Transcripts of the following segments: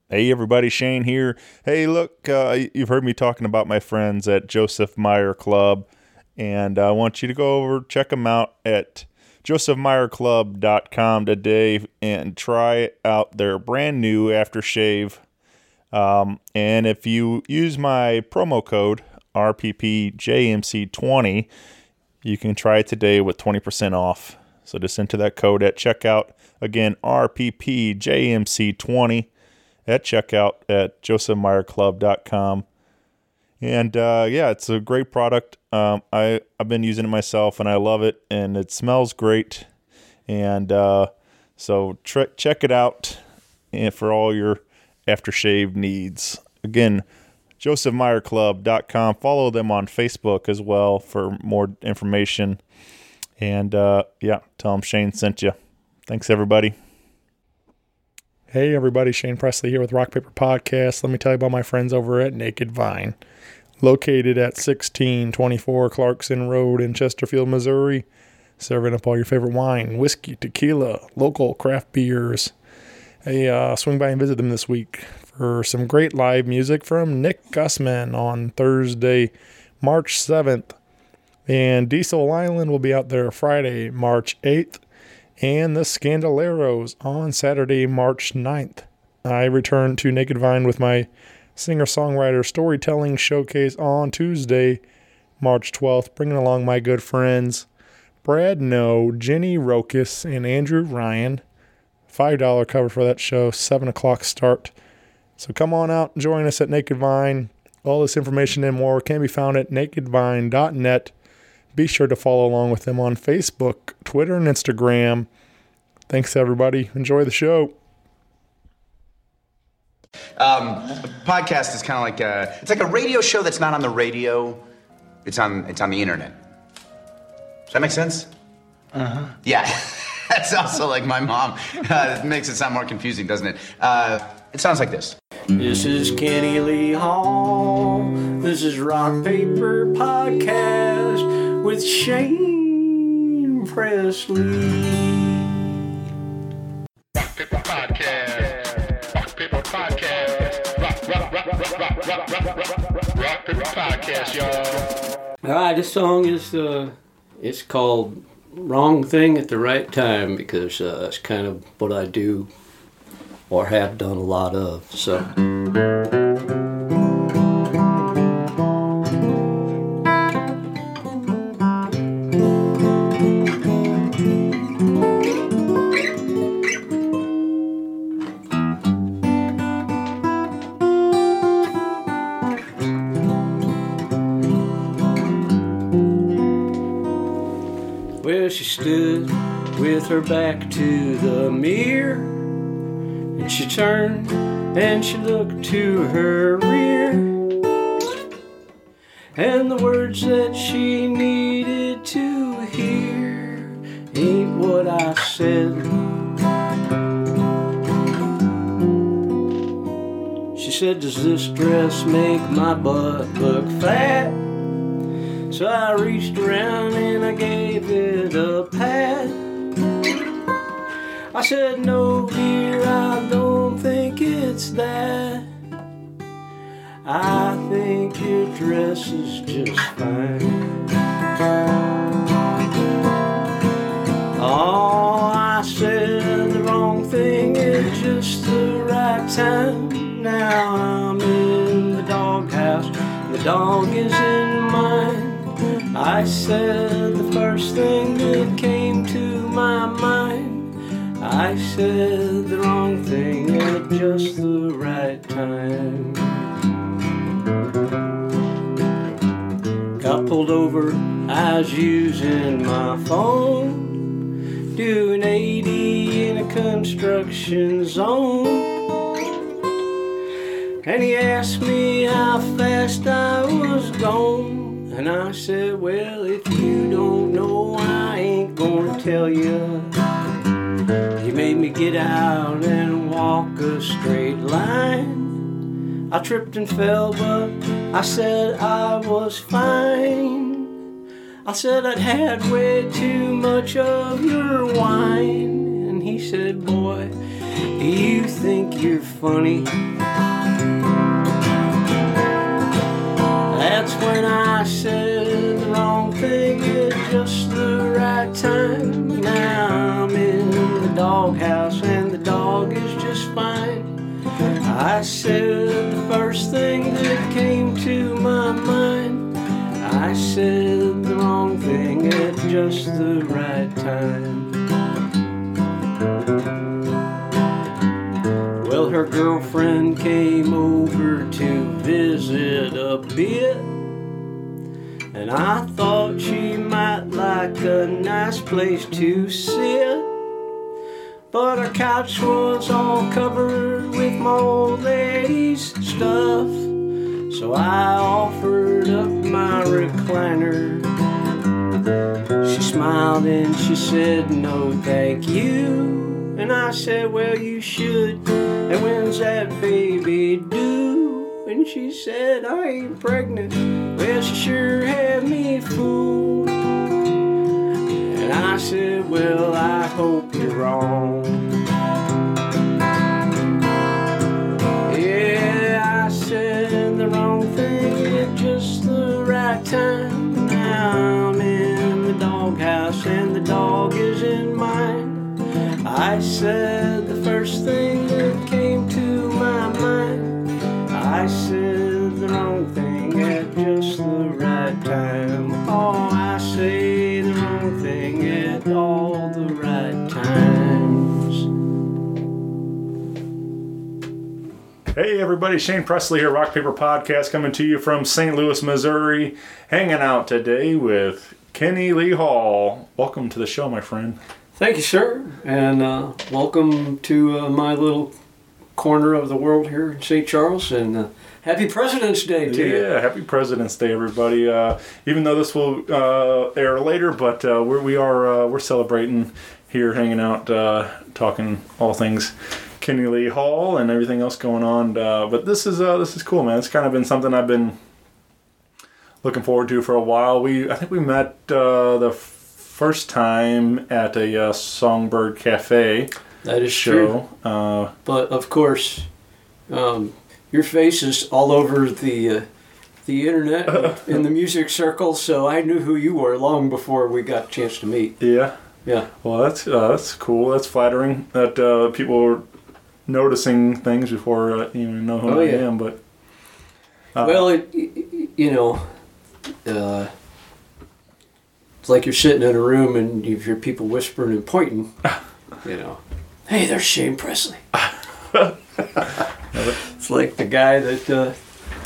Hey everybody, Shane here. Hey, look, you've heard me talking about my friends at Joseph Meyer Club, and I want you to go over, check them out at josephmeyerclub.com today and try out their brand new aftershave. And if you use my promo code RPPJMC20, you can try it today with 20% off. So just enter that code at checkout. Again, RPPJMC20 at checkout at josephmeyerclub.com. And it's a great product. I've been using it myself, and I love it, and it smells great. And so check it out and for all your aftershave needs. Again, josephmeyerclub.com. Follow them on Facebook as well for more information. And tell them Shane sent you. Thanks, everybody. Hey everybody, Shane Presley here with Rock Paper Podcast. Let me tell you about my friends over at Naked Vine. Located at 1624 Clarkson Road in Chesterfield, Missouri. Serving up all your favorite wine, whiskey, tequila, local craft beers. Hey, swing by and visit them this week for some great live music from Nick Gussman on Thursday, March 7th. And Diesel Island will be out there Friday, March 8th. And the Scandaleros on Saturday, March 9th. I return to Naked Vine with my singer-songwriter storytelling showcase on Tuesday, March 12th, bringing along my good friends Brad No, Jenny Rokas, and Andrew Ryan. $5 cover for that show, 7 o'clock start. So come on out and join us at Naked Vine. All this information and more can be found at nakedvine.net. Be sure to follow along with them on Facebook, Twitter, and Instagram. Thanks, everybody. Enjoy the show. Podcast is kind of like it's like a radio show that's not on the radio. It's on the internet. Does that make sense? Uh-huh. Yeah. That's also like my mom. It makes it sound more confusing, doesn't it? It sounds like this. This is Kenny Lee Hall. This is Rock Paper Podcast with Shane Presley. Rock Paper Podcast. Rock Paper Podcast. Rock Paper Podcast, y'all. All right, this song is it's called Wrong Thing at the Right Time because it's kind of what I do or have done a lot of. So. Well, she stood with her back to the mirror, and she turned and she looked to her rear, and the words that she needed to hear ain't what I said. She said, does this dress make my butt look fat? So I reached around and I gave it a pat. I said, no dear, I don't think it's that. I think your dress is just fine. Oh, I said the wrong thing at just the right time. Now I'm in the doghouse, the dog is in mine. I said the first thing that came to my mind. I said the wrong thing at just the right time. Got pulled over, I was using my phone, doing 80 in a construction zone. And he asked me how fast I was going. And I said, well, if you don't know, I ain't gonna tell you. He made me get out and walk a straight line. I tripped and fell, but I said I was fine. I said I'd had way too much of your wine. And he said, boy, You think you're funny. That's when I said the wrong thing at just the right time. Now I'm in the doghouse and the dog is just fine. I said the first thing that came to my mind. I said the wrong thing at just the right time. Well, her girlfriend came over to visit a bit, and I thought she might like a nice place to sit. But our couch was all covered with my old lady's stuff, so I offered up my recliner. She smiled and she said, no thank you. And I said, well, you should. And when's that baby due? And she said, I ain't pregnant. Well, she sure had me fooled. And I said, well, I hope you're wrong. Yeah, I said the wrong thing at just the right time. Now I'm in the doghouse and the dog is in mine. I said the first thing that came to my mind. I said the wrong thing at just the right time. Oh, I say the wrong thing at all the right times. Hey everybody, Shane Presley here, Rock Paper Podcast, coming to you from St. Louis, Missouri. Hanging out today with Kenny Lee Hall. Welcome to the show, my friend. Thank you, sir, and welcome to my little corner of the world here in St. Charles, and happy President's Day to you. Yeah, happy President's Day, everybody. Even though this will air later, but we're celebrating here, hanging out, talking all things Kenny Lee Hall and everything else going on. But this is cool, man. It's kind of been something I've been looking forward to for a while. I think we met the first time at a Songbird Cafe. That is show. True. But of course, your face is all over the internet in the music circles, so I knew who you were long before we got a chance to meet. Yeah. Yeah. Well, that's cool. That's flattering that people are noticing things before you know who I am. But well, it's like you're sitting in a room and you hear people whispering and pointing. Hey, there's Shane Presley. It's like the guy that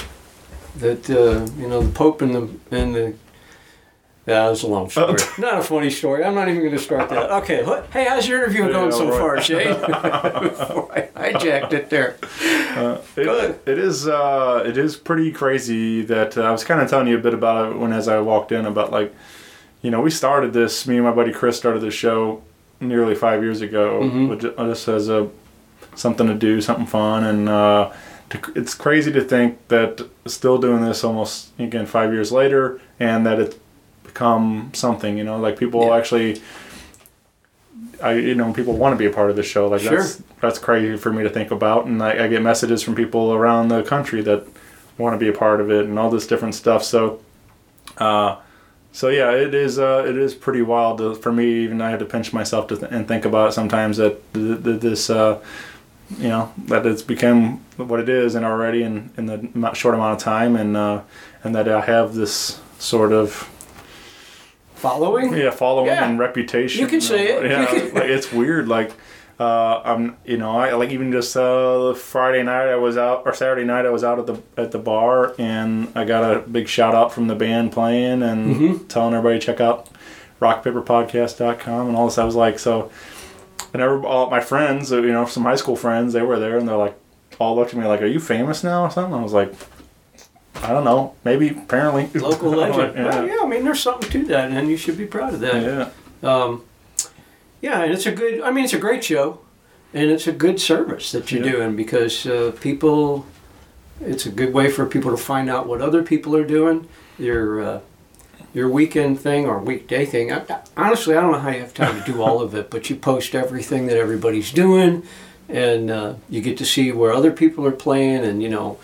the Pope and the. Yeah, that was a long story. Not a funny story. I'm not even going to start that. Okay, hey, how's your interview going so far, Shane? Before I hijacked it there. It is pretty crazy that I was kind of telling you a bit about it as I walked in about we started this. Me and my buddy Chris started this show nearly 5 years ago, just as something to do, something fun, and it's crazy to think that still doing this almost 5 years later, and that it's become something. People actually, people want to be a part of the show. That's crazy for me to think about, and I get messages from people around the country that want to be a part of it, and all this different stuff. So yeah, it is pretty wild for me. Even I had to pinch myself and think about it sometimes that this that it's become what it is and already in the short amount of time, and that I have this sort of following and reputation. You can say it. Yeah, it's weird. I even just Friday night I was out, or Saturday night I was out at the bar, and I got a big shout out from the band playing and telling everybody to check out rockpaperpodcast.com and all this. I was like, so, and all my friends, some high school friends, they were there, and they're like, all looked at me like, are you famous now or something? I was like, I don't know, maybe, apparently. Local legend. Well, yeah, I mean, there's something to that, and you should be proud of that. Yeah. Yeah, and it's a great show, and it's a good service that you're doing, because it's a good way for people to find out what other people are doing. Your weekend thing or weekday thing. Honestly, I don't know how you have time to do all of it, but you post everything that everybody's doing, and you get to see where other people are playing, and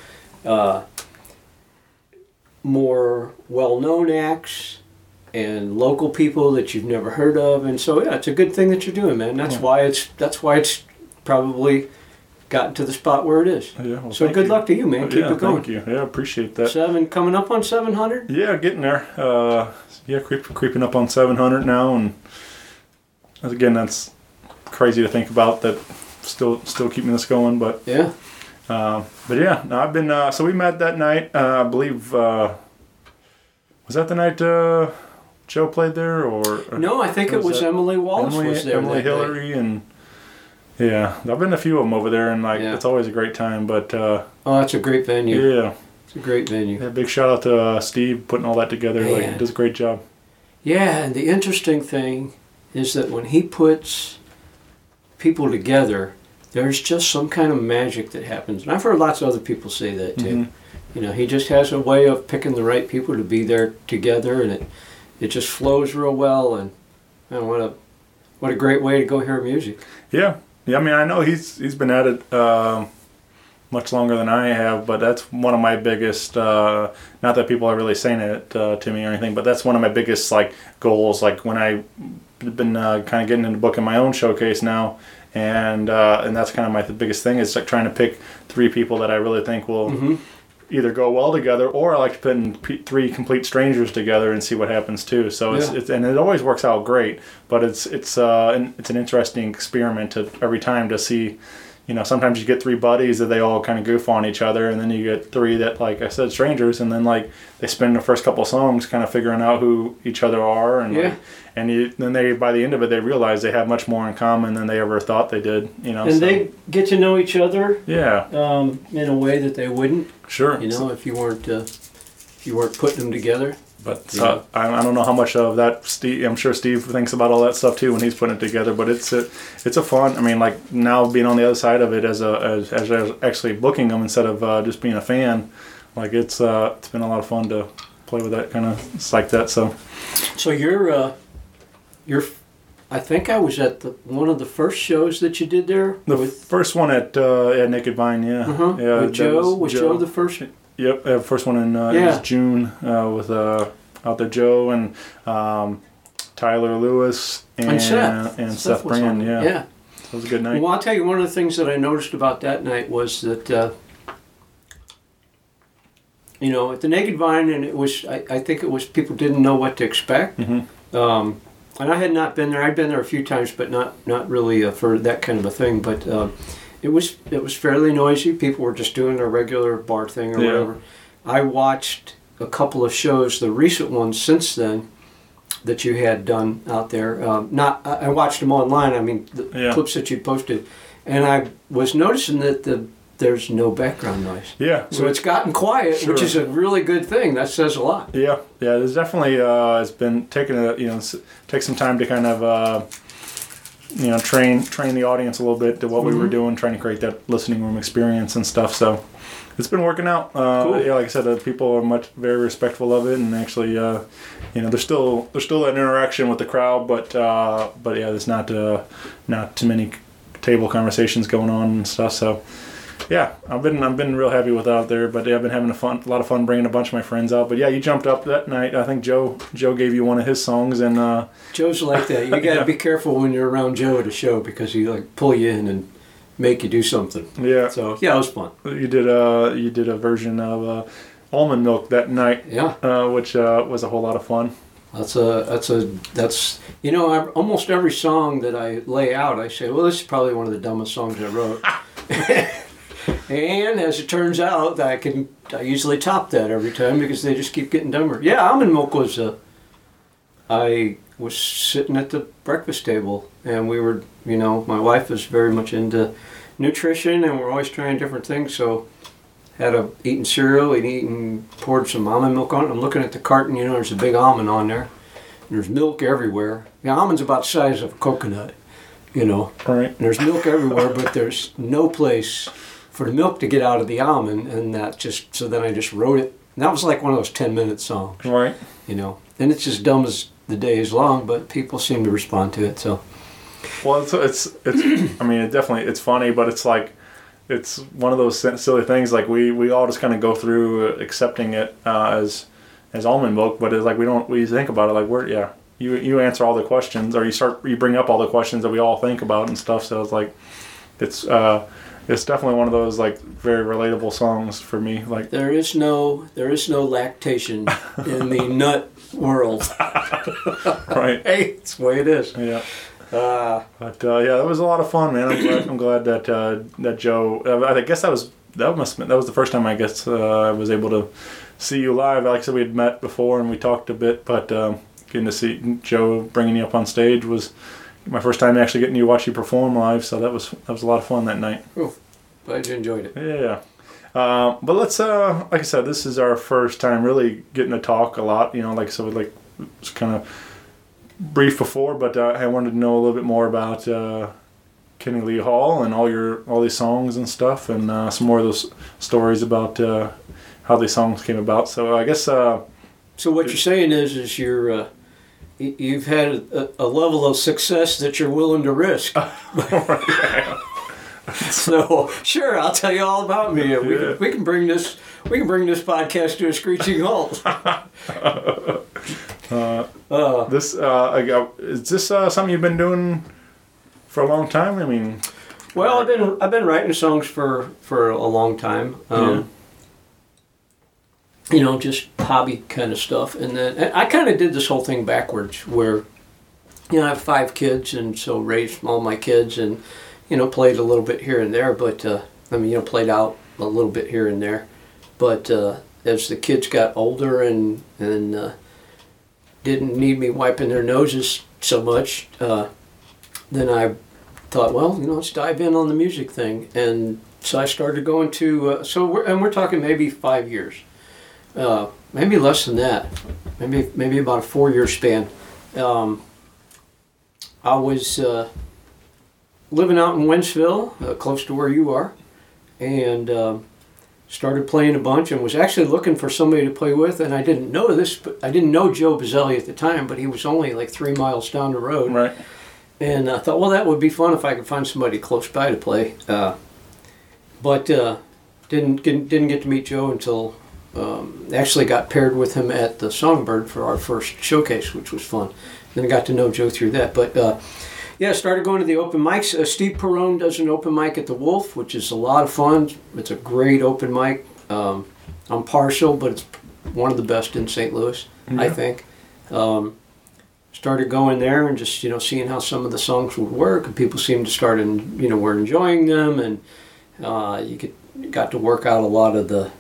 more well-known acts and local people that you've never heard of, and so yeah, it's a good thing that you're doing, man. That's why it's probably gotten to the spot where it is. Yeah, well, so good luck to you, man. Keep it going. Thank you. Yeah, appreciate that. Coming up on 700. Yeah, getting there. Creeping up on 700 now, and again, that's crazy to think about. That still keeping this going, but yeah. But yeah, no, I've been. So we met that night. I believe was that the night Joe played there, or no? I think it was Emily Wallace was there. Emily Hillary and. Yeah, I've been to a few of them over there, and it's always a great time. But it's a great venue. Yeah, it's a great venue. Yeah, big shout out to Steve putting all that together. Man. He does a great job. Yeah, and the interesting thing is that when he puts people together, there's just some kind of magic that happens. And I've heard lots of other people say that too. Mm-hmm. He just has a way of picking the right people to be there together, and it just flows real well. And what a great way to go hear music. Yeah. Yeah, I mean, I know he's been at it much longer than I have, but that's one of my biggest. Not that people are really saying it to me or anything, but that's one of my biggest goals. Like when I've been kind of getting into booking my own showcase now, and that's kind of my biggest thing is trying to pick 3 people that I really think will either go well together, or I like to put in 3 complete strangers together and see what happens too. So it's and it always works out great, but it's an interesting experiment every time to see. Sometimes you get 3 buddies that they all kind of goof on each other, and then you get 3 that, like I said, strangers, and then they spend the first couple of songs kind of figuring out who each other are, and then they by the end of it they realize they have much more in common than they ever thought they did. And they get to know each other. Yeah. In a way that they wouldn't. Sure. If you weren't putting them together. But I don't know how much of that Steve. I'm sure Steve thinks about all that stuff too when he's putting it together. But it's a fun. I mean, now being on the other side of it as actually booking them instead of just being a fan. It's been a lot of fun to play with that kind of. It's like that. So you're. I think I was at one of the first shows that you did there. First one at Naked Vine. Yeah. Uh-huh. Yeah. With Joe. Was Joe the first? Yep, first one in it was June with out there Joe and Tyler Lewis and Seth Brand. Yeah, it was a good night. Well, I'll tell you, one of the things that I noticed about that night was that at the Naked Vine, and it was I think it was people didn't know what to expect. Mm-hmm. And I had not been there. I'd been there a few times, but not really for that kind of a thing. But it was fairly noisy. People were just doing their regular bar thing or whatever. I watched a couple of shows, the recent ones since then, that you had done out there. I watched them online. I mean, the clips that you posted, and I was noticing that there's no background noise. Yeah. So it's gotten quiet, which is a really good thing. That says a lot. Yeah. Yeah. There's definitely it's been take some time to kind of train the audience a little bit to what we were doing, trying to create that listening room experience and stuff. So it's been working out. Cool. Yeah, like I said, people are very respectful of it, and actually, there's still that interaction with the crowd, but yeah, there's not too many table conversations going on and stuff. So. Yeah, I've been real happy with out there, but yeah, I've been having a lot of fun bringing a bunch of my friends out. But yeah, you jumped up that night. I think Joe gave you one of his songs, and Joe's like that. You got to be careful when you're around Joe at a show because he pull you in and make you do something. Yeah. So yeah, it was fun. You did a version of Almond Milk that night. Yeah. Which was a whole lot of fun. That's almost every song that I lay out, I say, well, this is probably one of the dumbest songs I wrote. And as it turns out, I usually top that every time because they just keep getting dumber. Yeah, Almond Milk was. I was sitting at the breakfast table, and we were, my wife is very much into nutrition, and we're always trying different things. So, eating cereal and poured some almond milk on it. I'm looking at the carton. There's a big almond on there. And there's milk everywhere. The almond's about the size of a coconut. Right. And there's milk everywhere, but there's no place for the milk to get out of the almond, and so then I just wrote it. And that was like one of those 10-minute songs. Right. And it's as dumb as the day is long, but people seem to respond to it. So, Well, it's I mean, it definitely it's funny, but it's like it's one of those silly things. Like we all just kind of go through accepting it as almond milk, but it's like we think about it like you answer all the questions, or you bring up all the questions that we all think about and stuff. So it's like it's definitely one of those like very relatable songs for me. Like there is no lactation in the nut world. Right. Hey, it's the way it is. Yeah. But yeah, that was a lot of fun, man. I'm glad that Joe. I guess that was the first time I guess I was able to see you live. Like I said, we had met before and we talked a bit, but getting to see Joe bringing you up on stage was my first time actually getting to watch you perform live. So that was a lot of fun that night. Cool. Glad you enjoyed it. Yeah. But let's like I said, this is our first time really getting to talk a lot. You know, like so, like it's kind of brief before, but I wanted to know a little bit more about Kenny Lee Hall and all these songs and stuff, and some more of those stories about how these songs came about. So I guess. So what you're saying is you've had a level of success that you're willing to risk. So sure, I'll tell you all about me. We can bring this podcast to a screeching halt. Is this something you've been doing for a long time? I mean, well, I've been writing songs for a long time. You know, just hobby kind of stuff, and then I kind of did this whole thing backwards, where you know I have 5 kids, and so raised all my kids, and you know played a little bit here and there, but I mean you know played out a little bit here and there, but as the kids got older and didn't need me wiping their noses so much, then I thought, well, you know, let's dive in on the music thing, and so I started going to. We're talking maybe 5 years, maybe less than that, maybe about a 4-year span. I was living out in Wentzville, close to where you are, and. Started playing a bunch and was actually looking for somebody to play with, and I didn't know this, but I didn't know Joe Bazzelli at the time, but he was only like 3 miles down the road. Right. And I thought, well, that would be fun if I could find somebody close by to play. But didn't get to meet Joe until actually got paired with him at the Songbird for our first showcase, which was fun. Then I got to know Joe through that, but. Yeah, I started going to the open mics. Steve Perrone does an open mic at the Wolf, which is a lot of fun. It's a great open mic. I'm partial, but it's one of the best in St. Louis, I think. Started going there and just, you know, seeing how some of the songs would work, and people seemed to start, were enjoying them, and you got to work out a lot of the,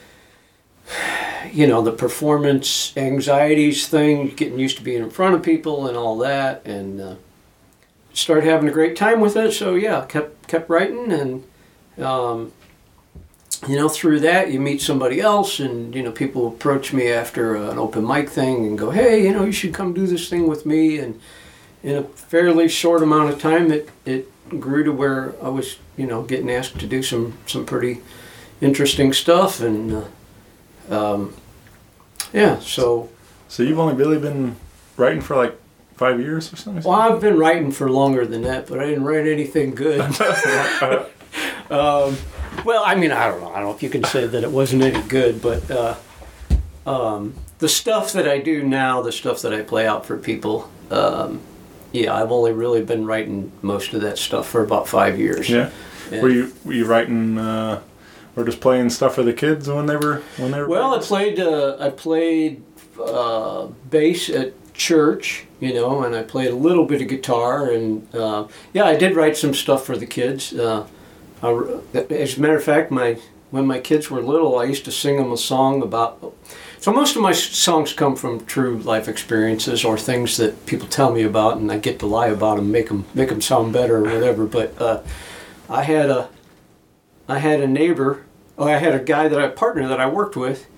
you know, the performance anxieties thing, getting used to being in front of people and all that, and started having a great time with it. So yeah, kept writing, and you know, through that you meet somebody else, and you know, people approach me after an open mic thing and go, hey, you know, you should come do this thing with me. And in a fairly short amount of time, it grew to where I was, you know, getting asked to do some pretty interesting stuff, and yeah. So you've only really been writing for like 5 years or something? Well, I've been writing for longer than that, but I didn't write anything good. Well, I mean, I don't know if you can say that it wasn't any good, but the stuff that I do now, the stuff that I play out for people, yeah, I've only really been writing most of that stuff for about 5 years. Yeah. And were you writing or just playing stuff for the kids when they were Well, I played bass at church, you know, and I played a little bit of guitar, and yeah, I did write some stuff for the kids. As a matter of fact, when my kids were little, I used to sing them a song about. So most of my songs come from true life experiences or things that people tell me about, and I get to lie about them, make them sound better or whatever. But I had a neighbor. I had a partner that I worked with.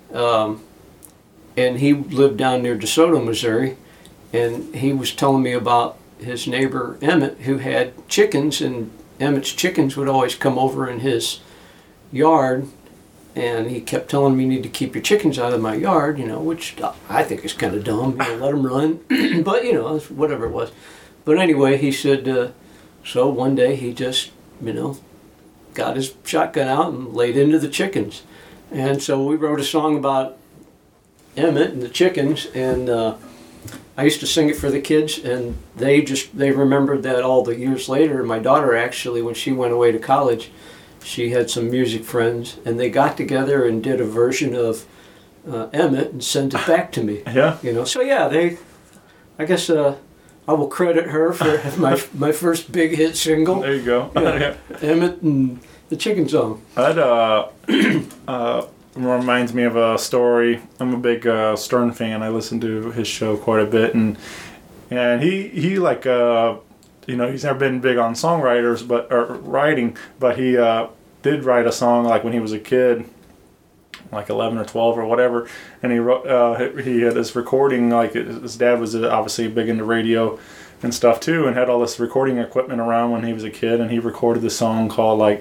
And he lived down near DeSoto, Missouri, and he was telling me about his neighbor Emmett, who had chickens, and Emmett's chickens would always come over in his yard, and he kept telling me, you need to keep your chickens out of my yard, you know, which I think is kind of dumb, you know, let them run, but, you know, whatever it was. But anyway, he said, so one day he just, got his shotgun out and laid into the chickens. And so we wrote a song about Emmett and the chickens, and I used to sing it for the kids, and they remembered that all the years later. My daughter actually, when she went away to college, she had some music friends, and they got together and did a version of Emmett and sent it back to me. Yeah. So yeah, I guess I will credit her for my first big hit single. There you go. Yeah. Emmett and the Chicken Song. That reminds me of a story. I'm a big Stern fan. I listen to his show quite a bit, and he like he's never been big on songwriters or writing, but he did write a song like when he was a kid, like 11 or 12 or whatever, and he wrote he had this recording, like his dad was obviously big into radio and stuff too, and had all this recording equipment around when he was a kid, and he recorded this song called like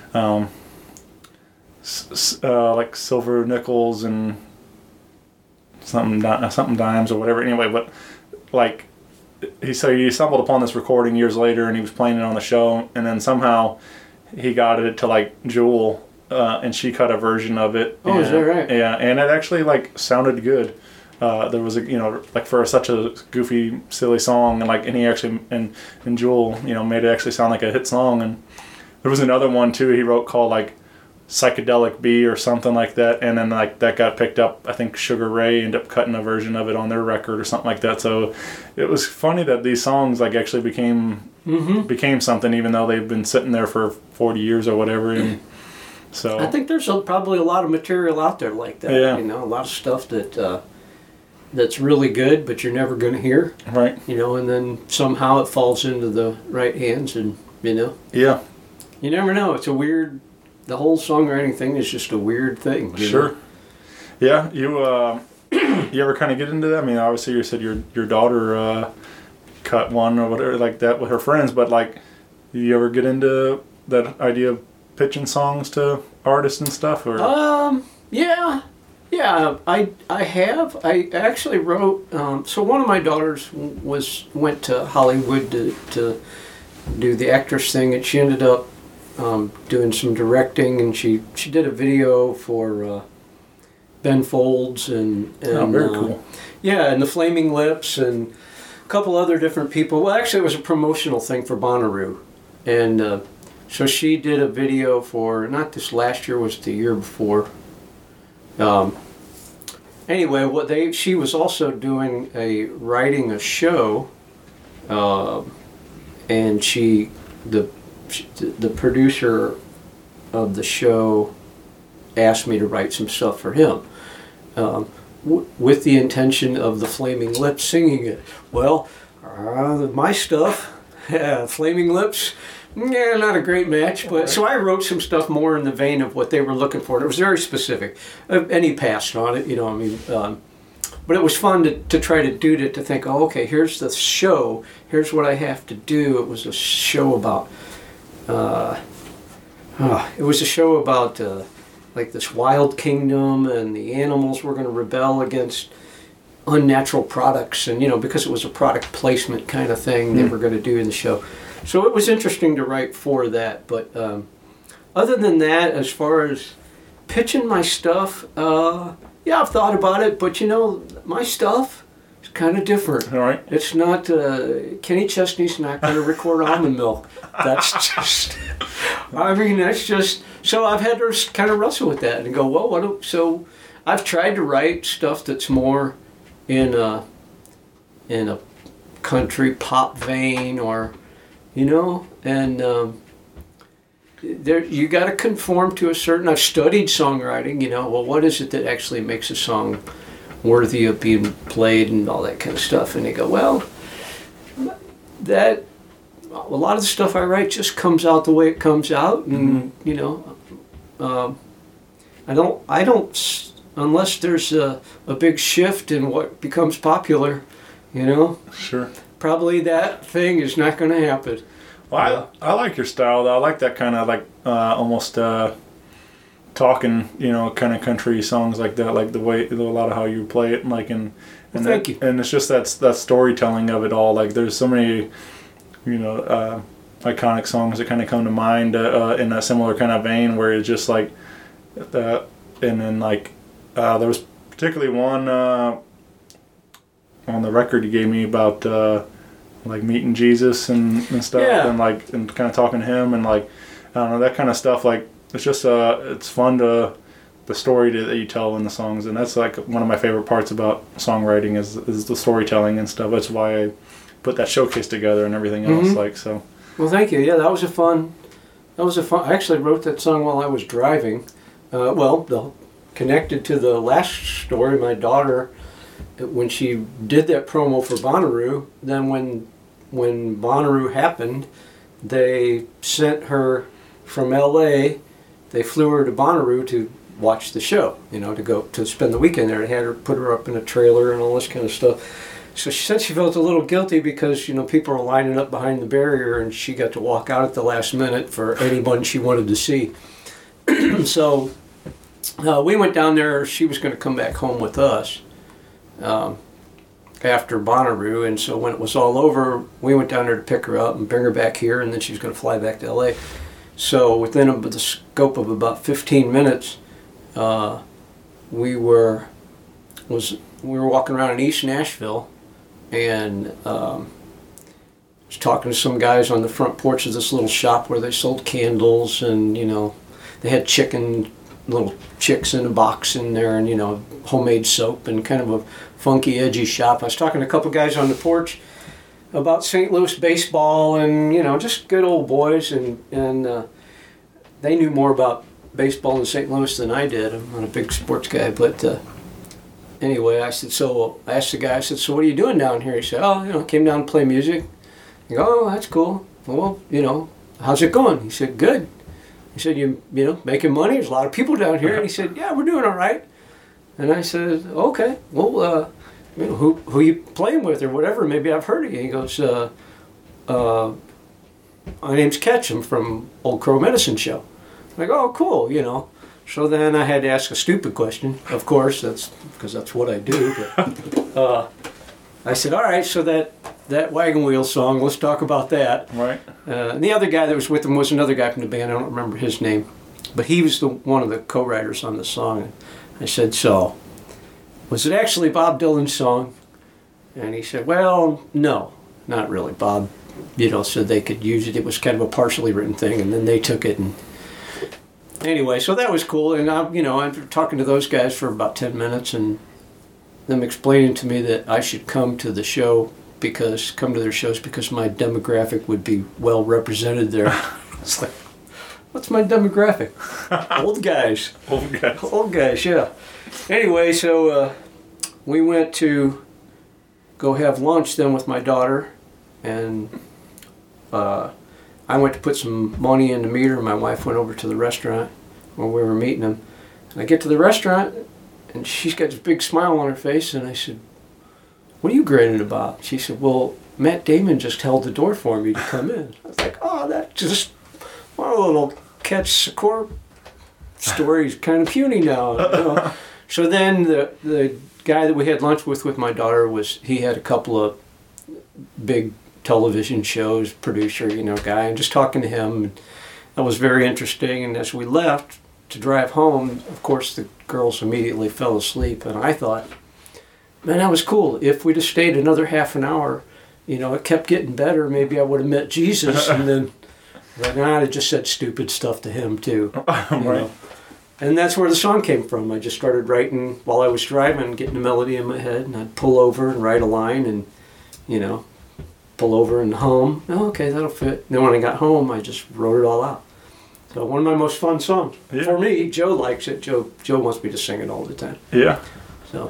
Silver Nickels and something dimes or whatever. Anyway, but like he stumbled upon this recording years later, and he was playing it on the show, and then somehow he got it to like Jewel, and she cut a version of it. Oh, is that right? Yeah, and it actually like sounded good. There was like for such a goofy, silly song, and he actually and Jewel made it actually sound like a hit song. And there was another one too he wrote called like Psychedelic Bee or something like that, and then like that got picked up. I think Sugar Ray ended up cutting a version of it on their record or something like that. So it was funny that these songs like actually became something, even though they've been sitting there for 40 years or whatever. And so I think there's probably a lot of material out there like that. Yeah. A lot of stuff that that's really good, but you're never going to hear. Right. And then somehow it falls into the right hands, and Yeah. you never know. It's a weird. The whole songwriting thing is just a weird thing. Sure. Yeah. You ever kind of get into that? I mean, obviously you said your daughter cut one or whatever like that with her friends, but like, you ever get into that idea of pitching songs to artists and stuff? Or Yeah, I have. I actually wrote. So one of my daughters went to Hollywood to do the actress thing, and she ended up doing some directing, and she did a video for Ben Folds and oh, very cool. Yeah, and the Flaming Lips and a couple other different people. Well, actually, it was a promotional thing for Bonnaroo, and so she did a video for not this last year, was the year before. Anyway, she was also doing writing a show, and the producer of the show asked me to write some stuff for him, with the intention of the Flaming Lips singing it. Well, my stuff, Flaming Lips, not a great match, but so I wrote some stuff more in the vein of what they were looking for. It was very specific, and he passed on it, but it was fun to try to do it, to think, oh, okay, here's the show, here's what I have to do. It was a show about, like this wild kingdom, and the animals were going to rebel against unnatural products, and because it was a product placement kind of thing they were going to do in the show. So it was interesting to write for that, but other than that, as far as pitching my stuff, yeah, I've thought about it, but my stuff is kind of different. All right. It's not, Kenny Chesney's not going to record Almond Milk. That's just, that's just, so I've had to kind of wrestle with that and go, well, so I've tried to write stuff that's more in a country pop vein, or and you got to conform to a certain. I've studied songwriting. Well, what is it that actually makes a song worthy of being played and all that kind of stuff? And they go, well, that a lot of the stuff I write just comes out the way it comes out, and I don't unless there's a big shift in what becomes popular, Sure. Probably that thing is not going to happen. Well, I like your style, though. I like that kind of like almost talking, kind of country songs like that, like the way a lot of how you play it, and And thank you. And it's just that storytelling of it all. Like there's so many, iconic songs that kind of come to mind in a similar kind of vein where it's just like that. And then like there was particularly one on the record you gave me about like meeting Jesus and stuff, and like and kind of talking to him and like I don't know, that kind of stuff. Like it's just it's fun to the story that you tell in the songs, and that's like one of my favorite parts about songwriting is the storytelling and stuff. That's why I put that showcase together and everything else. Like so. Well, thank you. Yeah, that was a fun. I actually wrote that song while I was driving. Connected to the last story, my daughter, when she did that promo for Bonnaroo, then when Bonnaroo happened, they sent her from L.A. They flew her to Bonnaroo to watch the show, to go to spend the weekend there. They had her put her up in a trailer and all this kind of stuff. So she said she felt a little guilty because people are lining up behind the barrier and she got to walk out at the last minute for anyone she wanted to see. So we went down there. She was going to come back home with us after Bonnaroo, and so when it was all over, we went down there to pick her up and bring her back here, and then she was going to fly back to L.A. So within the scope of about 15 minutes, we were walking around in East Nashville, and was talking to some guys on the front porch of this little shop where they sold candles, and they had little chicks in a box in there, and homemade soap, and kind of a funky, edgy shop. I was talking to a couple guys on the porch about St. Louis baseball, and just good old boys, and they knew more about baseball in St. Louis than I did. I'm not a big sports guy, but anyway, I asked the guy, I said, so what are you doing down here? He said, came down to play music. I go, oh, that's cool. Well, how's it going? He said, good. He said, you making money? There's a lot of people down here. And he said, yeah, we're doing all right. And I said, okay, well, who you playing with or whatever? Maybe I've heard of you. He goes, my name's Ketchum from Old Crow Medicine Show. I go, oh, cool, So then I had to ask a stupid question. Of course, because that's what I do. But I said, all right, so that Wagon Wheel song, let's talk about that. Right. And the other guy that was with him was another guy from the band. I don't remember his name. But he was one of the co-writers on the song. And I said, so, was it actually Bob Dylan's song? And he said, well, no, not really. Bob, said they could use it. It was kind of a partially written thing, and then they took it. And anyway, so that was cool. And I'm talking to those guys for about 10 minutes, and them explaining to me that I should come to their shows because my demographic would be well represented there. It's like, what's my demographic? Old guys. Old guys, yeah. Anyway, so we went to go have lunch then with my daughter, and I went to put some money in the meter. My wife went over to the restaurant where we were meeting them. And I get to the restaurant, and she's got this big smile on her face, and I said, what are you grinning about? She said, well, Matt Damon just held the door for me to come in. I was like, oh, that just, one little catch Secor story is kind of puny now. So then the guy that we had lunch with my daughter, he had a couple of big television shows, producer, guy, and just talking to him, and that was very interesting. And as we left to drive home, of course, the girls immediately fell asleep, and I thought, man, that was cool. If we'd have stayed another half an hour, it kept getting better, maybe I would have met Jesus. And then I just said stupid stuff to him too. Right. And that's where the song came from. I just started writing while I was driving, getting the melody in my head, and I'd pull over and write a line and, pull over and hum. Oh, okay, that'll fit. And then when I got home, I just wrote it all out. So one of my most fun songs. Yeah. For me, Joe likes it. Joe wants me to sing it all the time. Yeah. So.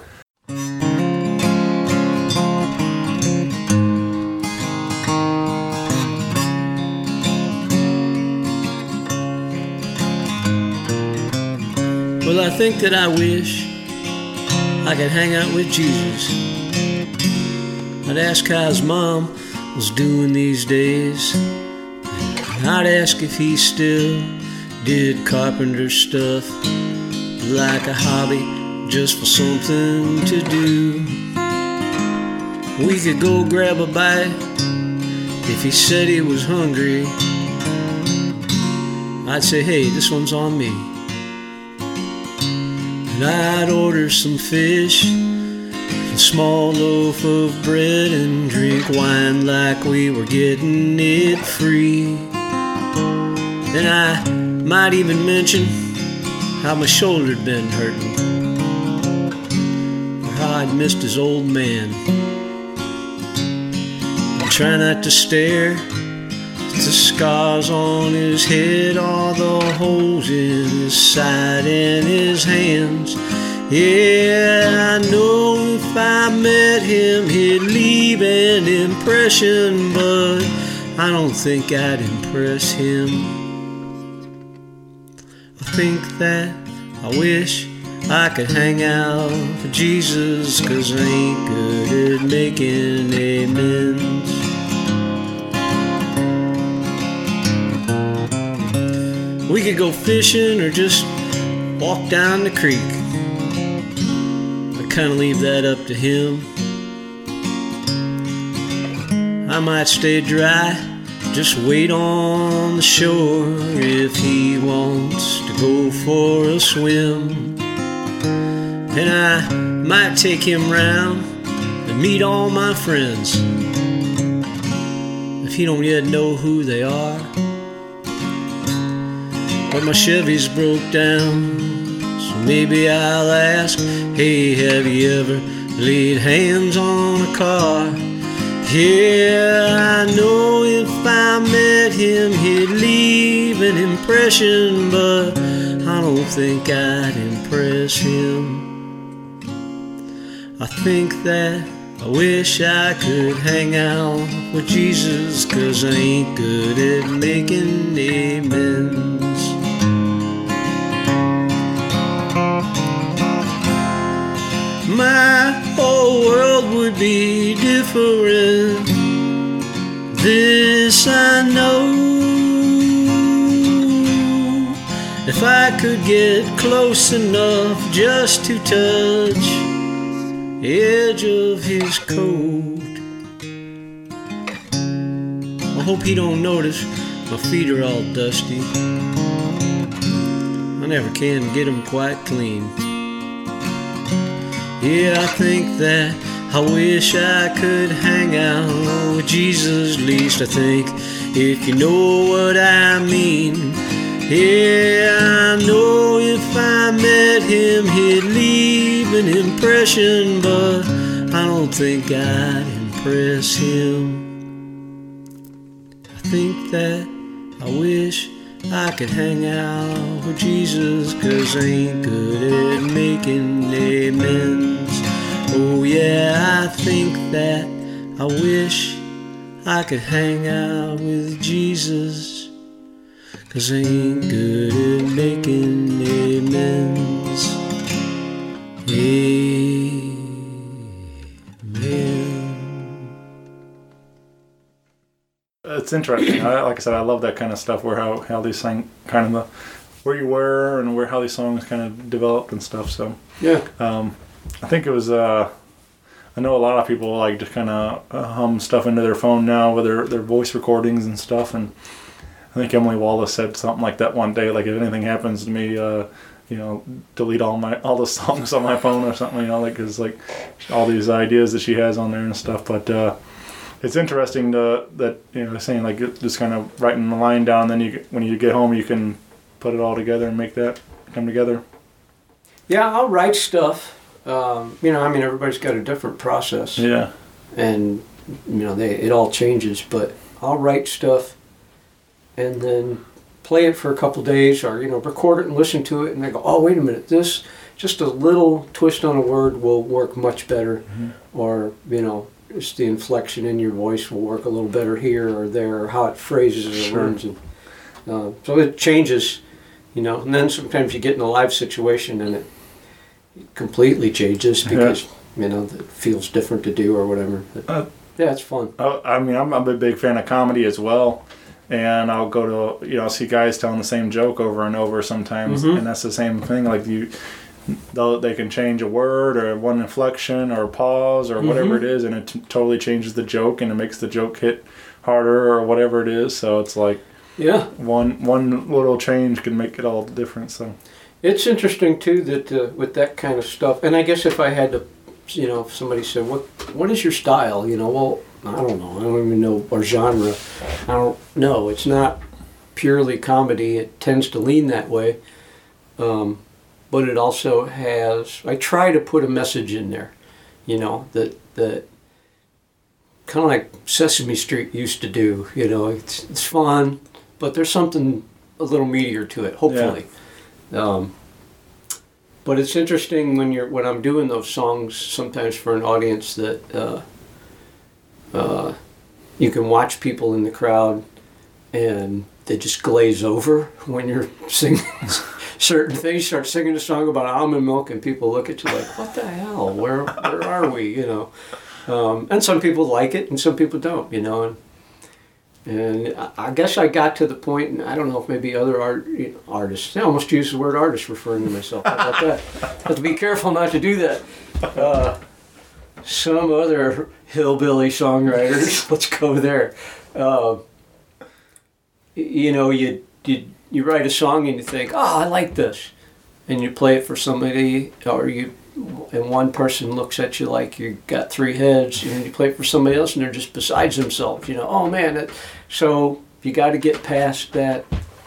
Well, I think that I wish I could hang out with Jesus. I'd ask how his mom was doing these days. I'd ask if he still did carpenter stuff, like a hobby, just for something to do. We could go grab a bite if he said he was hungry. I'd say, hey, this one's on me. And I'd order some fish, a small loaf of bread, and drink wine like we were getting it free. Then I might even mention how my shoulder'd been hurting, or how I'd missed his old man. I'd try not to stare at the scars on his head, all the holes in his side and his hands. Yeah, I know if I met him, he'd leave an impression, but I don't think I'd impress him. I think that I wish I could hang out with Jesus, 'cause I ain't good at making amends. We could go fishing or just walk down the creek. I kinda leave that up to him. I might stay dry, just wait on the shore if he wants to go for a swim. And I might take him round and meet all my friends, if he don't yet know who they are. But my Chevy's broke down, so maybe I'll ask, hey, have you ever laid hands on a car? Yeah, I know if I met him, he'd leave an impression, but I don't think I'd impress him. I think that I wish I could hang out with Jesus, 'cause I ain't good at making amends. My whole world would be different, this I know, if I could get close enough just to touch the edge of his coat. I hope he don't notice my feet are all dusty. I never can get them quite clean. Yeah, I think that I wish I could hang out with Jesus, least I think, if you know what I mean. Yeah, I know if I met him, he'd leave an impression, but I don't think I'd impress him. I think that I wish I could hang out with Jesus, 'cause I ain't good at making amends. Oh yeah, I think that I wish I could hang out with Jesus, 'cause I ain't good at making amends. Amen. It's interesting. Like I said, I love that kind of stuff, where how these things kind of where you were and how these songs kind of developed and stuff. So Yeah. I think it was. I know a lot of people like to kind of hum stuff into their phone now with their voice recordings and stuff. And I think Emily Wallace said something like that one day. Like, if anything happens to me, delete all the songs on my phone or something. Because like all these ideas that she has on there and stuff. But it's interesting that saying like just kind of writing the line down. Then when you get home, you can put it all together and make that come together. Yeah, I'll write stuff. Everybody's got a different process. Yeah. And, it all changes, but I'll write stuff and then play it for a couple days, or, record it and listen to it, and I go, oh, wait a minute, this, just a little twist on a word will work much better. Mm-hmm. Or, just the inflection in your voice will work a little better here or there, or how it phrases or words. And, so it changes, and then sometimes you get in a live situation and it completely changes because it feels different to do or whatever. But, yeah, it's fun. I'm a big fan of comedy as well, and I'll go to I'll see guys telling the same joke over and over sometimes, mm-hmm. and that's the same thing. Like they can change a word or one inflection or a pause or whatever it is, and it totally changes the joke, and it makes the joke hit harder or whatever it is. So it's like one little change can make it all the difference. So it's interesting too that with that kind of stuff, and I guess if I had to, if somebody said, what is your style? Well, I don't know. I don't even know, or genre. I don't know. It's not purely comedy. It tends to lean that way. But it also has, I try to put a message in there, that kind of like Sesame Street used to do, it's fun, but there's something a little meatier to it, hopefully. Yeah. But it's interesting when I'm doing those songs sometimes for an audience that you can watch people in the crowd and they just glaze over when you're singing certain things. Start singing a song about almond milk and people look at you like, what the hell? Where are we? And some people like it and some people don't, And I guess I got to the point, and I don't know if maybe other artists, I almost use the word artist referring to myself. How about that? Have to be careful not to do that. Some other hillbilly songwriters, let's go there. You write a song and you think, oh, I like this. And you play it for somebody, and one person looks at you like you got three heads, and you play it for somebody else and they're just besides themselves, oh man. So you got to get past that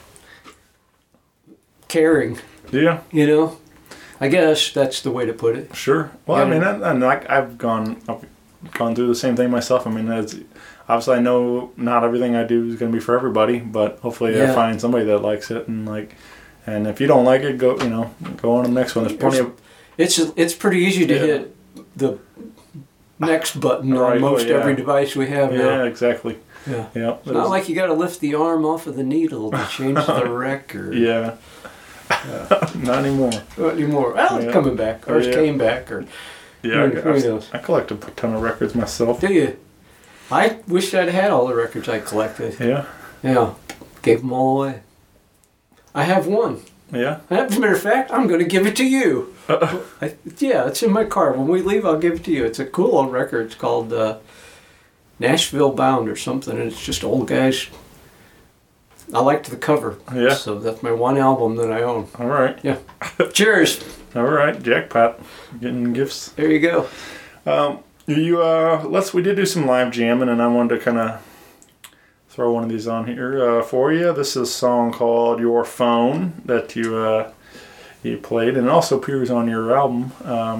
caring. Yeah. I guess that's the way to put it. Sure. Well, I mean, and I've gone through the same thing myself. I mean, obviously I know not everything I do is going to be for everybody, but hopefully I find somebody that likes it, and if you don't like it, go on to the next one. There's plenty of. It's pretty easy to hit the next button on most every device we have now. Yeah, exactly. Yeah. It's not like you got to lift the arm off of the needle to change the record. Yeah. Not anymore. Not anymore. Well, it's coming back, or it came back, or I collect a ton of records myself. Do you? I wish I'd had all the records I collected. Yeah. Yeah. Gave them all away. I have one. Yeah. As a matter of fact, I'm going to give it to you. It's in my car. When we leave, I'll give it to you. It's a cool old record. It's called Nashville Bound or something, and it's just old guys. I liked the cover. Yeah. So that's my one album that I own. All right. Yeah. Cheers. All right. Jackpot. Getting gifts. There you go. We did do some live jamming, and I wanted to kind of throw one of these on here for you. This is a song called "Your Phone" that you played, and it also appears on your album.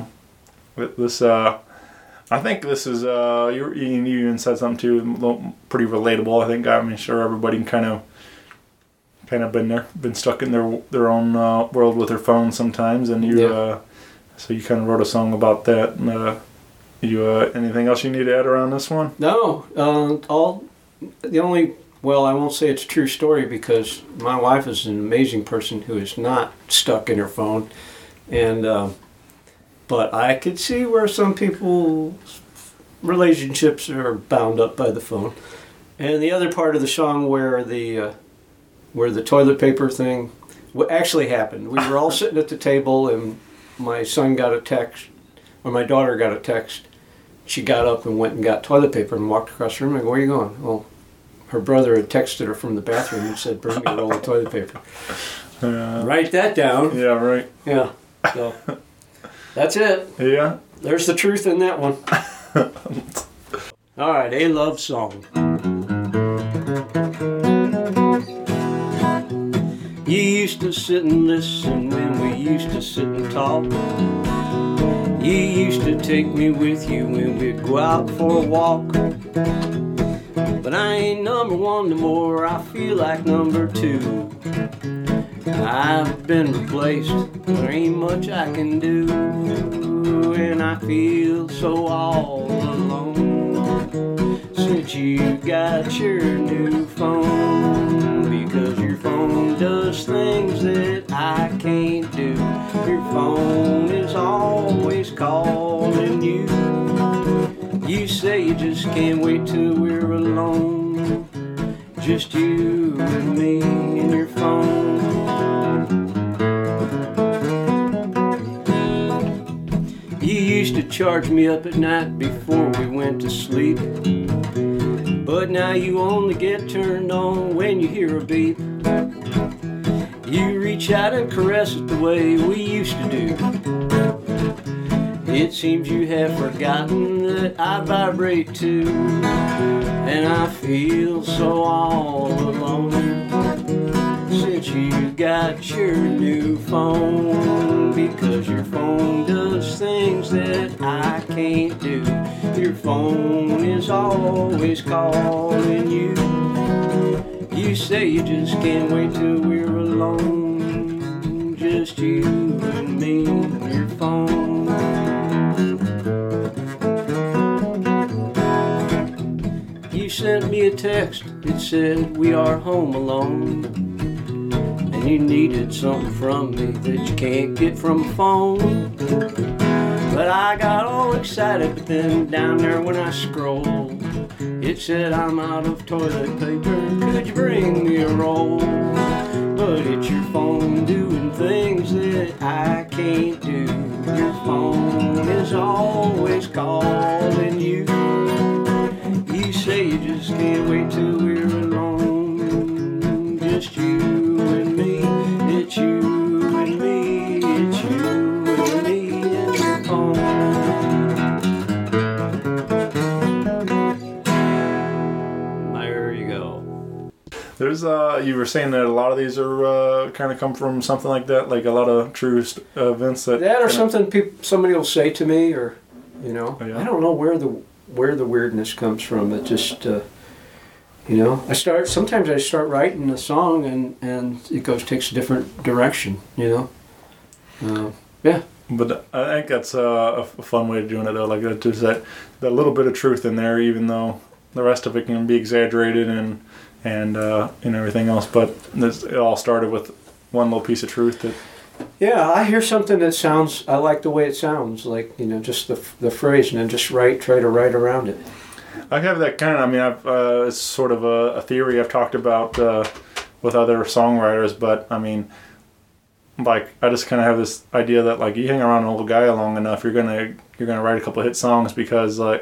I think this is you even said something too pretty relatable. I think I'm sure everybody can kind of been stuck in their own world with their phone sometimes, and so you kind of wrote a song about that. And, anything else you need to add around this one? No, I won't say it's a true story because my wife is an amazing person who is not stuck in her phone, and but I could see where some people's relationships are bound up by the phone. And the other part of the song where the toilet paper thing actually happened. We were all sitting at the table, and my son got a text, or my daughter got a text. She got up and went and got toilet paper and walked across the room. I go, where are you going? Well, her brother had texted her from the bathroom and said, bring me a roll of toilet paper. Write that down. Yeah, right. Yeah. So that's it. Yeah. There's the truth in that one. All right, a love song. You used to sit and listen when we used to sit and talk. You used to take me with you when we'd go out for a walk. But I ain't number one no more, I feel like number two. I've been replaced, there ain't much I can do. And I feel so all alone since you got your new phone. Because your phone does things that I can't do. Your phone is always calling you. You say you just can't wait till we're alone. Just you and me and your phone. used to charge me up at night before we went to sleep. But now you only get turned on when you hear a beep. You reach out and caress it the way we used to do. It seems you have forgotten that I vibrate too. And I feel so all alone since you got your new phone. Because your phone does things that I can't do. Your phone is always calling you. You say you just can't wait till we're alone. Just you and me and your phone. You sent me a text, it said we are home alone. And you needed something from me that you can't get from a phone. But I got all excited, but then down there when I scrolled, it said I'm out of toilet paper, could you bring me a roll? But it's your phone doing things that I can't do. Your phone is always calling you. You say you just can't wait till we're alone. Just you and me, it's you and me, it's you and me and your phone. There you go. There's you were saying that a lot of these are kind of come from something like that, like a lot of true events that. That or something somebody will say to me, or you know, Oh, yeah? I don't know where the weirdness comes from. It just you know, sometimes I start writing a song and it takes a different direction. You know, yeah. But I think that's a fun way of doing it though. Like there's that little bit of truth in there, even though the rest of it can be exaggerated and everything else. But it all started with one little piece of truth that. Yeah, I hear something that sounds. I like the way it sounds. Like just the phrase, and then just try to write around it. I have that kind of. I mean, it's sort of a theory I've talked about with other songwriters, but I mean, like I just kind of have this idea that like you hang around an old guy long enough, you're gonna write a couple of hit songs because like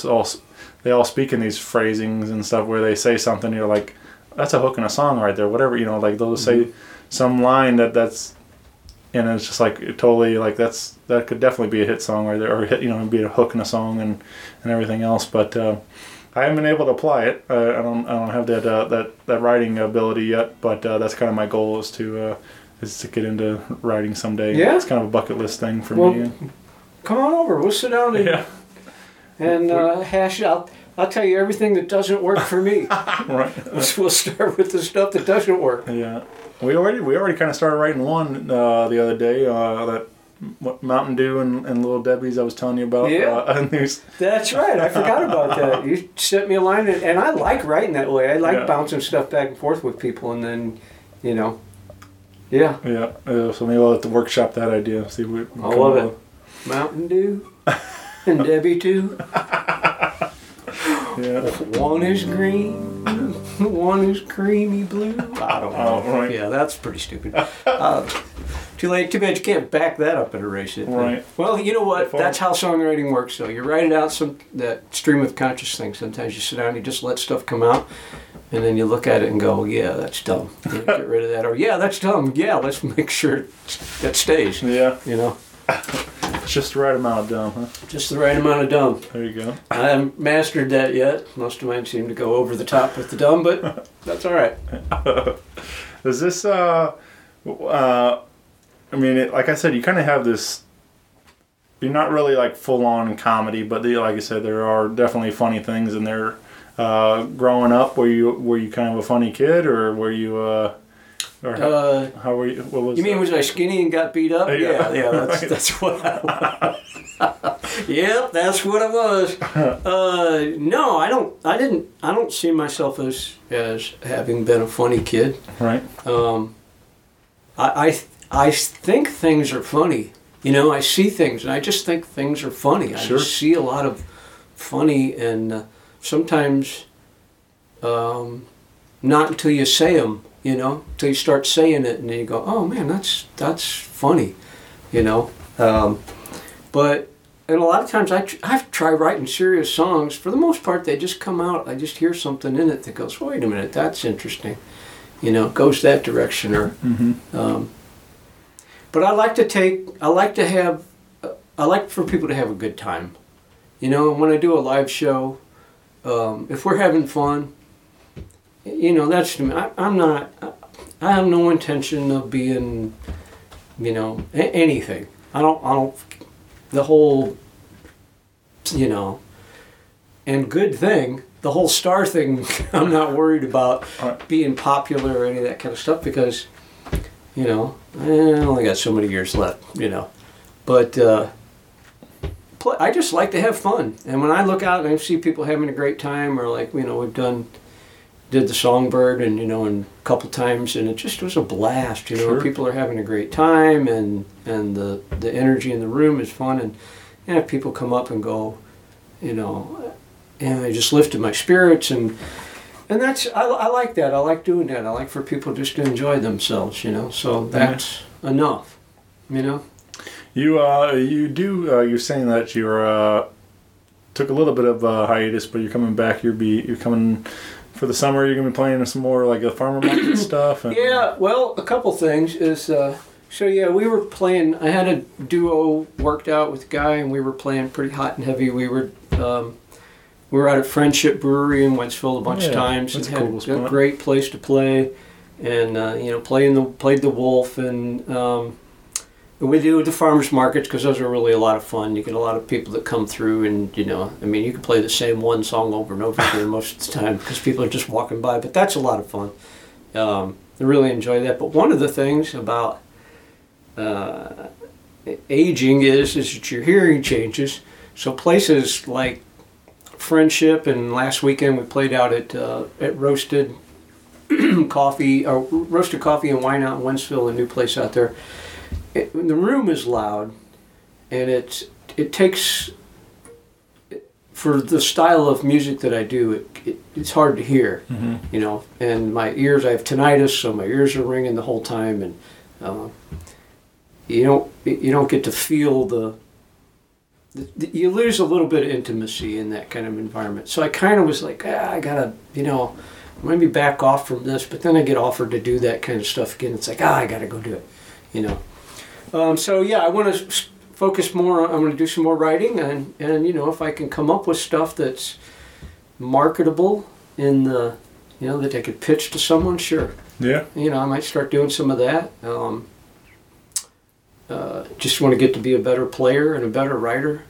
they all speak in these phrasings and stuff where they say something, you're like, that's a hook in a song right there, whatever, like they'll just say some line that's. And it's just like totally like that could definitely be a hit song right there, or be a hook in a song and everything else. But I haven't been able to apply it. I don't have that writing ability yet. But that's kind of my goal is to get into writing someday. Yeah, it's kind of a bucket list thing for me. Come on over. We'll sit down and hash out. I'll tell you everything that doesn't work for me. Right. We'll start with the stuff that doesn't work. Yeah. We already kind of started writing one the other day. That Mountain Dew and Little Debbie's I was telling you about. Yeah, that's right. I forgot about that. You sent me a line, and I like writing that way. I like bouncing stuff back and forth with people, and then, Yeah. Yeah. So maybe I'll have to workshop that idea. See what. I love it. Mountain Dew and Debbie too. Yeah. One is green, one is creamy blue. I don't know. Oh, right. Yeah, that's pretty stupid. Too late. Too bad you can't back that up and erase it. Right. Well, you know what? That's how songwriting works. So you write it out, that stream of conscious thing. Sometimes you sit down, and you just let stuff come out, and then you look at it and go, "Yeah, that's dumb. Get rid of that." Or, "Yeah, that's dumb. Yeah, let's make sure that stays." Yeah. It's just the right amount of dumb, huh? Just the right amount of dumb. There you go. I haven't mastered that yet. Most of mine seem to go over the top with the dumb, but that's all right. Is this, like I said, you kind of have this, you're not really like full on comedy, but like I said, there are definitely funny things in there. Growing up, were you kind of a funny kid, or were you, how were you? What was? You mean was I skinny and got beat up? Yeah. That's what I was. Yep, that's what I was. No, I don't see myself as having been a funny kid. Right. I think things are funny. I see things and I just think things are funny. I just see a lot of funny, and sometimes not until you say them. Till you start saying it, and then you go, "Oh man, that's funny," But And a lot of times I try writing serious songs. For the most part, they just come out. I just hear something in it that goes, wait a minute, that's interesting. You know, goes that direction. Or, but I like for people to have a good time. You know, when I do a live show, if we're having fun, you know, that's, I have no intention of being, you know, anything. I don't, the whole, you know, and good thing, the whole star thing, I'm not worried about being popular or any of that kind of stuff because, you know, I only got so many years left, you know. But I just like to have fun. And when I look out and I see people having a great time, or like, you know, did the Songbird and, you know, and a couple times, and it just was a blast, you know. Sure. People are having a great time, and the energy in the room is fun, and if people come up and go, you know, and they just lifted my spirits, and that's, I like that. I like doing that. I like for people just to enjoy themselves, you know. So that's enough, you know. You're saying that you're took a little bit of hiatus, but you're coming back. You're coming for the summer. You're gonna be playing some more like the farmer market stuff. And, yeah, well, a couple things is so yeah, we were playing. I had a duo worked out with a guy, and we were playing pretty hot and heavy. We were out at Friendship Brewery in Wentzville a bunch of times. That's and cool. had a great place to play, and you know, played the Wolf, and we do the farmers markets because those are really a lot of fun. You get a lot of people that come through, and you know, I mean, you can play the same one song over and over again most of the time because people are just walking by. But that's a lot of fun. I really enjoy that. But one of the things about aging is that your hearing changes. So places like Friendship, and last weekend we played out at Roasted Coffee and Wine out in Wentzville, a new place out there. The room is loud, and it takes, for the style of music that I do, it's hard to hear, you know. And my ears, I have tinnitus, so my ears are ringing the whole time, and you don't get to feel you lose a little bit of intimacy in that kind of environment. So I kind of was like, I gotta, you know, maybe back off from this, but then I get offered to do that kind of stuff again. It's like, I gotta go do it, you know. So yeah, I want to focus more. I'm going to do some more writing, and you know, if I can come up with stuff that's marketable in the, you know, that I could pitch to someone, sure. Yeah. You know, I might start doing some of that. Just want to get to be a better player and a better writer.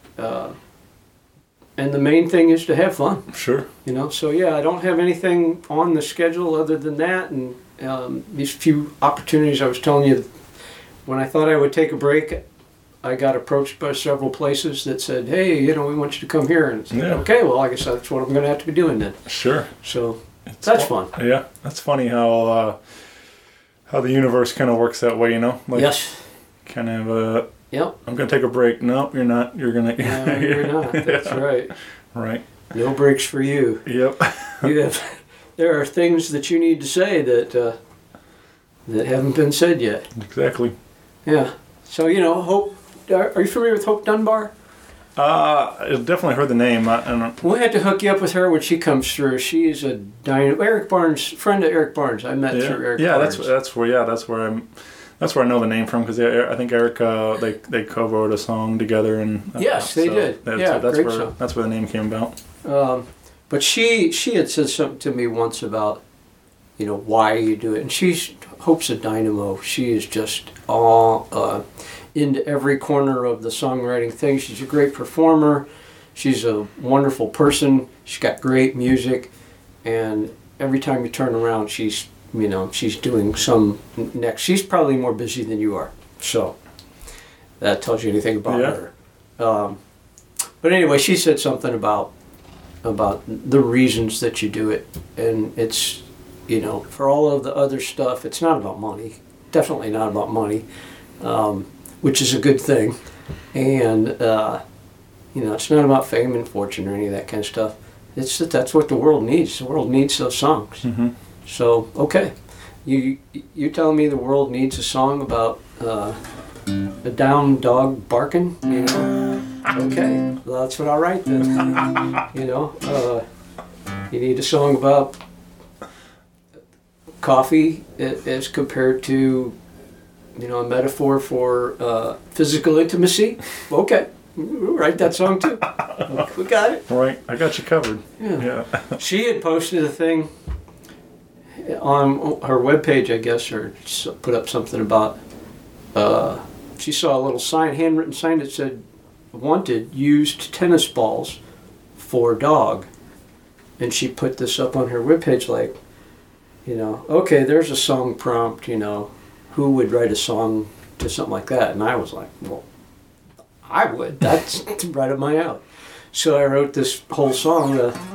And the main thing is to have fun. Sure. You know, so yeah, I don't have anything on the schedule other than that, and these few opportunities I was telling you. When I thought I would take a break, I got approached by several places that said, hey, you know, we want you to come here. And said, okay, well, I guess that's what I'm going to have to be doing then. Sure. So that's fun. Yeah, that's funny how the universe kind of works that way, you know? Like, yes. Kind of, yep. I'm going to take a break. No, you're not. You're going to... No, you're not. That's right. Right. No breaks for you. Yep. There are things that you need to say that haven't been said yet. Exactly. Yeah. So, you know, Hope, are you familiar with Hope Dunbar? I've definitely heard the name. I don't know. We'll have to hook you up with her when she comes through. She is a Eric Barnes, friend of Eric Barnes. I met through Eric Barnes. That's where I know the name from, because I think Eric they co-wrote a song together, and yes, they did. That's great where song. That's where the name came about. But she had said something to me once about, you know, why you do it, and Hope's a dynamo. She is just all into every corner of the songwriting thing. She's a great performer. She's a wonderful person. She's got great music, and every time you turn around, she's doing some next. She's probably more busy than you are, so that tells you anything about her. But anyway, she said something about the reasons that you do it, and it's, you know, for all of the other stuff, it's not about money. Definitely not about money, which is a good thing. And, you know, it's not about fame and fortune or any of that kind of stuff. It's that's what the world needs. The world needs those songs. Mm-hmm. So, okay. You're telling me the world needs a song about a down dog barking, you know? Okay, well, that's what I'll write then. You know, you need a song about coffee as compared to, you know, a metaphor for physical intimacy. Okay, we'll write that song too. We got it. Right, I got you covered. Yeah. She had posted a thing on her webpage, I guess, or put up something about. She saw a little sign, handwritten sign that said, "Wanted used tennis balls for dog," and she put this up on her webpage, like, you know, okay, there's a song prompt. You know, who would write a song to something like that? And I was like, well, I would. That's right up my alley. So I wrote this whole song.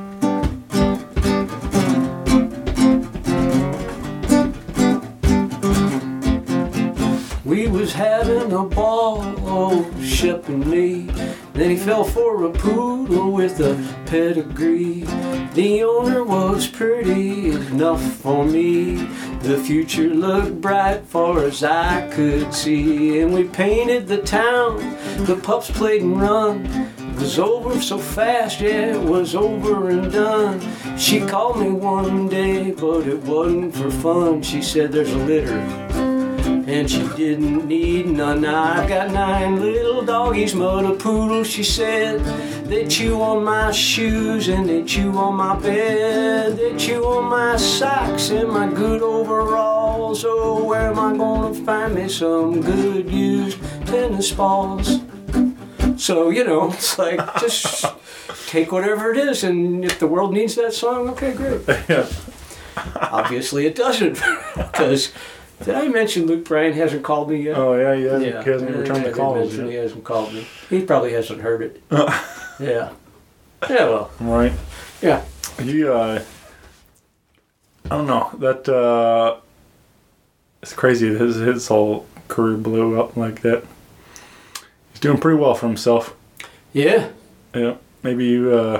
We was having a ball, old Shep and me. Then he fell for a poodle with a pedigree. The owner was pretty enough for me. The future looked bright far as I could see. And we painted the town, the pups played and run. It was over so fast, yeah, it was over and done. She called me one day, but it wasn't for fun. She said, there's a litter, and she didn't need none. I got 9 little doggies, mother poodle, she said. They chew on my shoes and they chew on my bed. They chew on my socks and my good overalls. Oh, where am I gonna find me some good used tennis balls? So, you know, it's like, just take whatever it is, and if the world needs that song, okay, great. Yeah. Obviously it doesn't, because... Did I mention Luke Bryan hasn't called me yet? Oh, yeah, he hasn't returned the calls yet. He hasn't called me. He probably hasn't heard it. Yeah. Yeah, well. Right. Yeah. He, I don't know, that, it's crazy that his whole career blew up like that. He's doing pretty well for himself. Yeah. Yeah. Maybe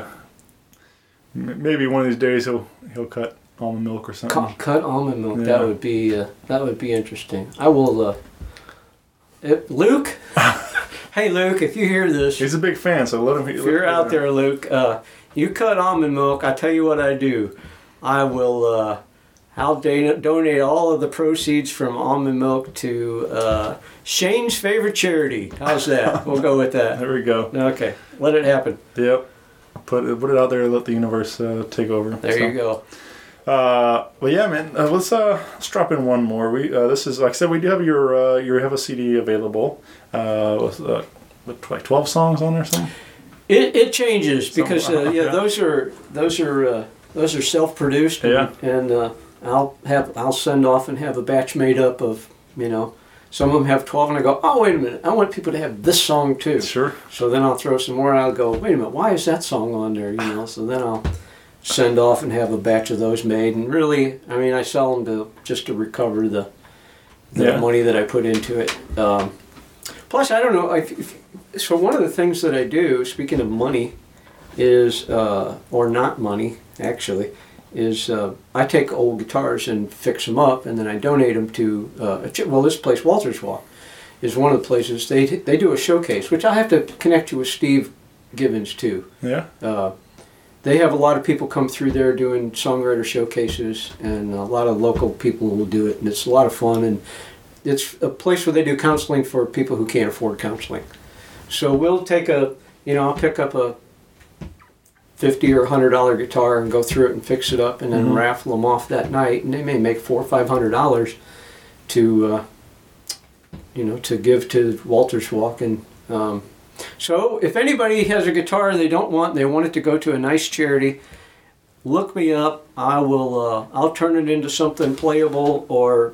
maybe one of these days he'll cut almond milk or something. Cut almond milk. Yeah. That would be interesting. I will. Luke. Hey, Luke, if you hear this, He's a big fan, so let him. if you're out there, Luke, you cut almond milk. I tell you what I do. I will. I'll donate all of the proceeds from almond milk to Shane's favorite charity. How's that? We'll go with that. There we go. Okay, let it happen. Yep. Put it out there. Let the universe take over. There you go. Well, yeah, man. Let's drop in one more. This is, like I said, we do have you have a CD available with like 12 songs on there or something. It changes because those are self-produced. Yeah. And I'll send off and have a batch made up of, you know, some of them have 12, and I go, oh, wait a minute, I want people to have this song too. Sure. So then I'll throw some more. I'll go, wait a minute, why is that song on there? You know. So then I'll send off and have a batch of those made, and really, I mean, I sell them just to recover the money that I put into it. Plus, I don't know. So one of the things that I do, speaking of money, is or not money actually, is I take old guitars and fix them up, and then I donate them to this place, Walters Walk, is one of the places they do a showcase, which I have to connect you with Steve Gibbons too. Yeah. They have a lot of people come through there doing songwriter showcases, and a lot of local people will do it, and it's a lot of fun, and it's a place where they do counseling for people who can't afford counseling. So we'll take I'll pick up a $50 or $100 guitar and go through it and fix it up, and then raffle them off that night, and they may make $400 or $500 to give to Walters Walk. And so if anybody has a guitar they want it to go to a nice charity, look me up. I will. I'll turn it into something playable, or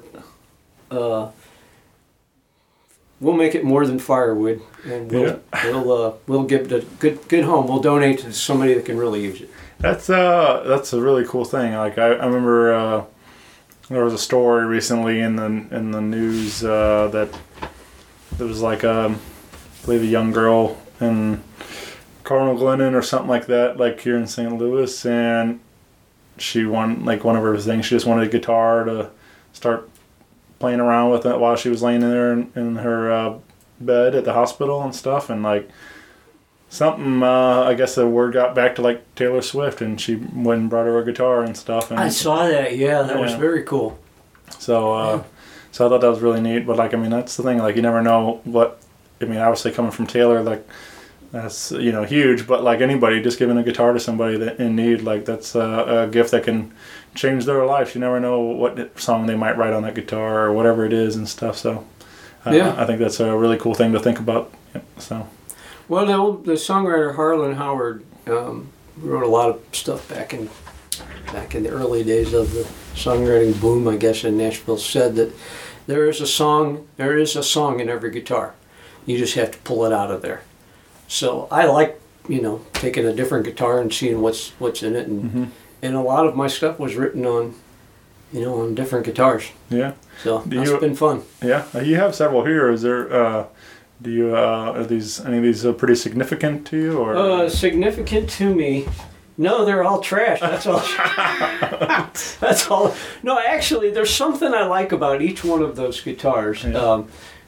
we'll make it more than firewood, and we'll give it a good home. We'll donate to somebody that can really use it. That's a really cool thing. Like I remember there was a story recently in the news that there was like I believe a young girl in Cardinal Glennon or something like that, like here in St. Louis, and she won like one of her things. She just wanted a guitar to start playing around with it while she was laying in there in her bed at the hospital and stuff, and like something. I guess the word got back to like Taylor Swift, and she went and brought her a guitar and stuff. And I saw that. Yeah, that was very cool. So, so I thought that was really neat. But like, I mean, that's the thing. Like, you never know what. I mean, obviously coming from Taylor, like that's huge. But like anybody, just giving a guitar to somebody that in need, like that's a gift that can change their life. You never know what song they might write on that guitar or whatever it is and stuff. So, I think that's a really cool thing to think about. Yeah, so. Well, the songwriter Harlan Howard wrote a lot of stuff back in the early days of the songwriting boom, I guess, in Nashville. Said that there is a song in every guitar. You just have to pull it out of there. So I like taking a different guitar and seeing what's in it, and a lot of my stuff was written on on different guitars. Yeah. So that's been fun. Yeah, you have several here. Is there? Are any of these pretty significant to you, or? Significant to me? No, they're all trash. That's all. That's all. No, actually, there's something I like about each one of those guitars. Yeah.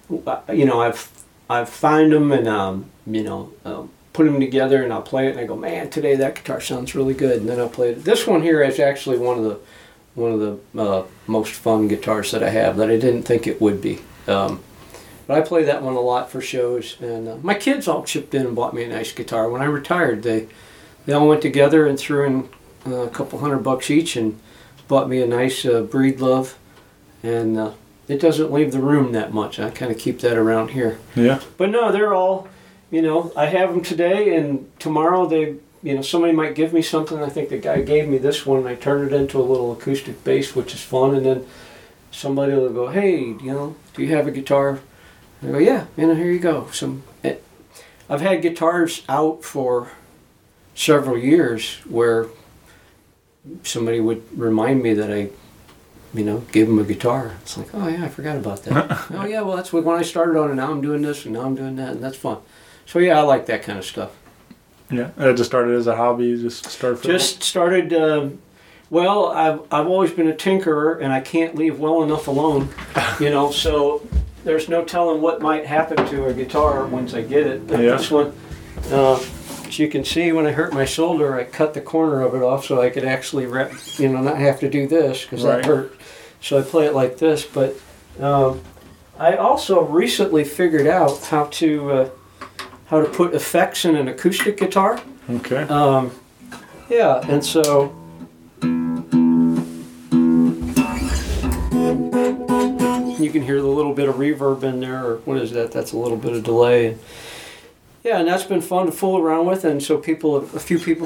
I find them and put them together and I'll play it and I go, man, today that guitar sounds really good. And then I'll play it. This one here is actually one of the most fun guitars that I have that I didn't think it would be. But I play that one a lot for shows, and my kids all chipped in and bought me a nice guitar. When I retired, they all went together and threw in a couple $100 each and bought me a nice Breedlove, and it doesn't leave the room that much. I kind of keep that around here. Yeah. But no, they're all, I have them today, and tomorrow somebody might give me something. I think the guy gave me this one, and I turned it into a little acoustic bass, which is fun, and then somebody will go, hey, do you have a guitar? I go, yeah, here you go. I've had guitars out for several years where somebody would remind me that I, gave them a guitar. It's like, oh yeah, I forgot about that. Oh yeah, well that's when I started on it. Now I'm doing this and now I'm doing that, and that's fun. So yeah, I like that kind of stuff. Yeah, it just started as a hobby. Well, I've always been a tinkerer, and I can't leave well enough alone. So. There's no telling what might happen to a guitar once I get it. But this one, as you can see, when I hurt my shoulder, I cut the corner of it off so I could actually, not have to do this because that hurt. So I play it like this. But I also recently figured out how to put effects in an acoustic guitar. Okay. Yeah, and so. You can hear the little bit of reverb in there, or what is that? That's a little bit of delay. And that's been fun to fool around with, and so a few people.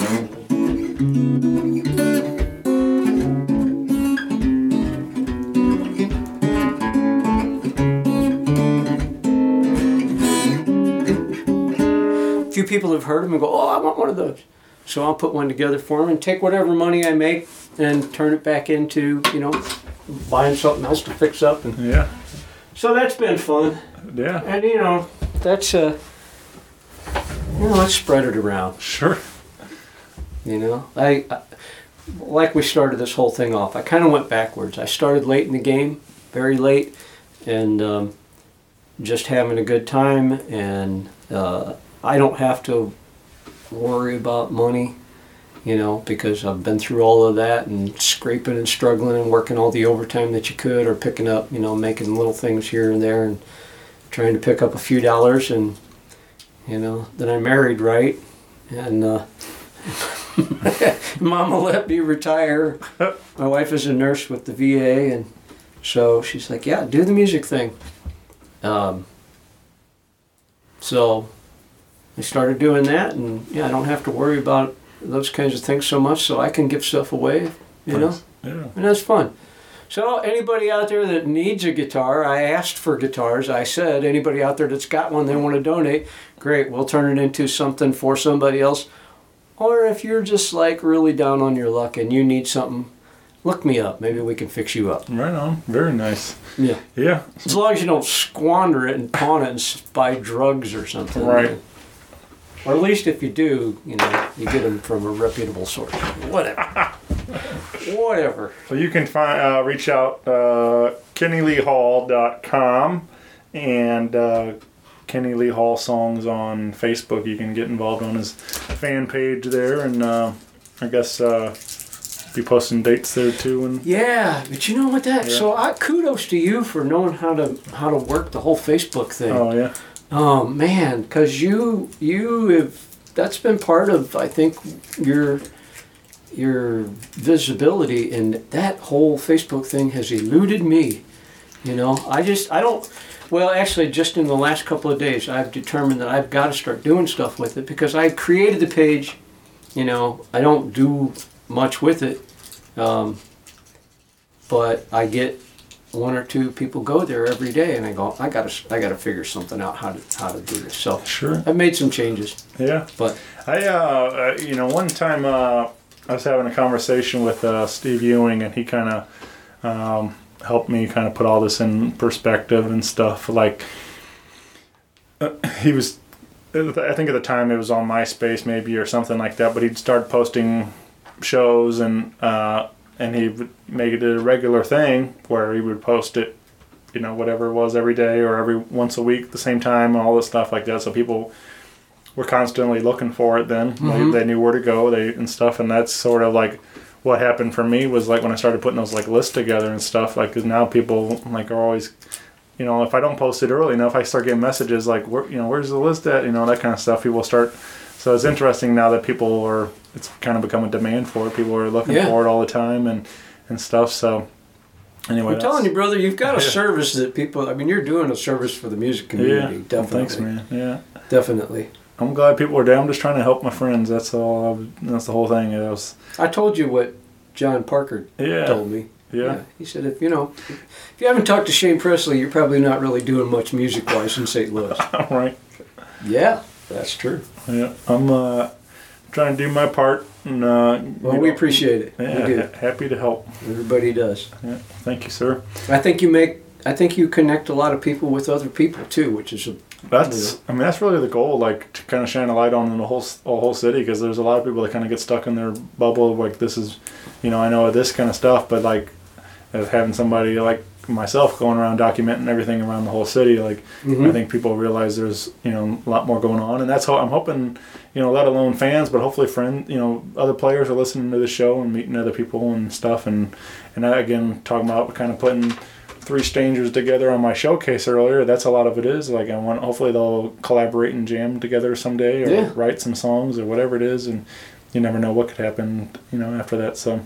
A few people have heard them and go, oh, I want one of those. So I'll put one together for them and take whatever money I make and turn it back into, buying something else to fix up. And yeah. So that's been fun. Yeah. And that's let's spread it around. Sure. I like we started this whole thing off. I kind of went backwards. I started late in the game, very late, and just having a good time. And I don't have to worry about money. Because I've been through all of that and scraping and struggling and working all the overtime that you could, or picking up, making little things here and there and trying to pick up a few dollars. And, then I married right. And Mama let me retire. My wife is a nurse with the VA. And so she's like, yeah, do the music thing. So I started doing that, and I don't have to worry about those kinds of things so much, so I can give stuff away, Yeah. And that's fun. So anybody out there that needs a guitar, I asked for guitars. I said, anybody out there that's got one they want to donate, great, we'll turn it into something for somebody else. Or if you're just like really down on your luck and you need something, look me up. Maybe we can fix you up. Right on. Very nice. Yeah. Yeah. As long as you don't squander it and pawn it and buy drugs or something. Right. Or at least if you do, you get them from a reputable source. Whatever. So you can reach out KennyLeeHall.com and Kenny Lee Hall songs on Facebook. You can get involved on his fan page there, and I guess be posting dates there too. And Yeah, but you know what so kudos to you for knowing how to work the whole Facebook thing. oh yeah, Oh man, because you have, that's been part of, I think, your visibility, and that whole Facebook thing has eluded me. You know, I don't. Well, actually, just in the last couple of days, I've determined that I've got to start doing stuff with it, because I created the page. You know, I don't do much with it, but I get one or two people go there every day, and I go, I gotta figure something out how to do this. So sure, I've made some changes. yeah. But I one time I was having a conversation with Steve Ewing, and he kind of helped me kind of put all this in perspective and stuff. Like he was, I think at the time it was on MySpace maybe or something like that, but he'd start posting shows, and he would make it a regular thing where he would post it, you know, whatever it was, every day or every once a week at the same time, and all this stuff like that. So people were constantly looking for it then. They knew where to go and stuff, and that's sort of like what happened for me was like when I started putting those like lists together and stuff, like, because now people like are always, you know, if I don't post it early enough, I start getting messages like, where, you know, where's the list at, you know, that kind of stuff. People start, so it's interesting now that people are, it's kind of become a demand for it. People are looking for it all the time and stuff. So anyway, I'm telling you, brother, you've got a service that people, I mean, you're doing a service for the music community. Definitely. Well, thanks, man. Yeah, definitely. I'm glad people are there. I'm just trying to help my friends. That's all. That's the whole thing. I told you what John Parker told me. Yeah. He said, if you haven't talked to Shane Presley, you're probably not really doing much music-wise in St. Louis. Right. Yeah, that's true. Yeah, I'm trying to do my part. And, well, we appreciate it. Yeah, we do. Happy to help. Everybody does. Yeah, thank you, sir. I think you connect a lot of people with other people too, which is that's really the goal, like to kind of shine a light on the whole city, because there's a lot of people that kind of get stuck in their bubble of like, this is, you know, I know this kind of stuff, but like having somebody like myself going around documenting everything around the whole city, like I think people realize there's, you know, a lot more going on, and that's how I'm hoping, you know, let alone fans, but hopefully other players are listening to the show and meeting other people and stuff, and I, again, talking about kind of putting 3 strangers together on my showcase earlier. That's a lot of it is like, I want, hopefully they'll collaborate and jam together someday, or write some songs or whatever it is, and you never know what could happen, you know, after that. So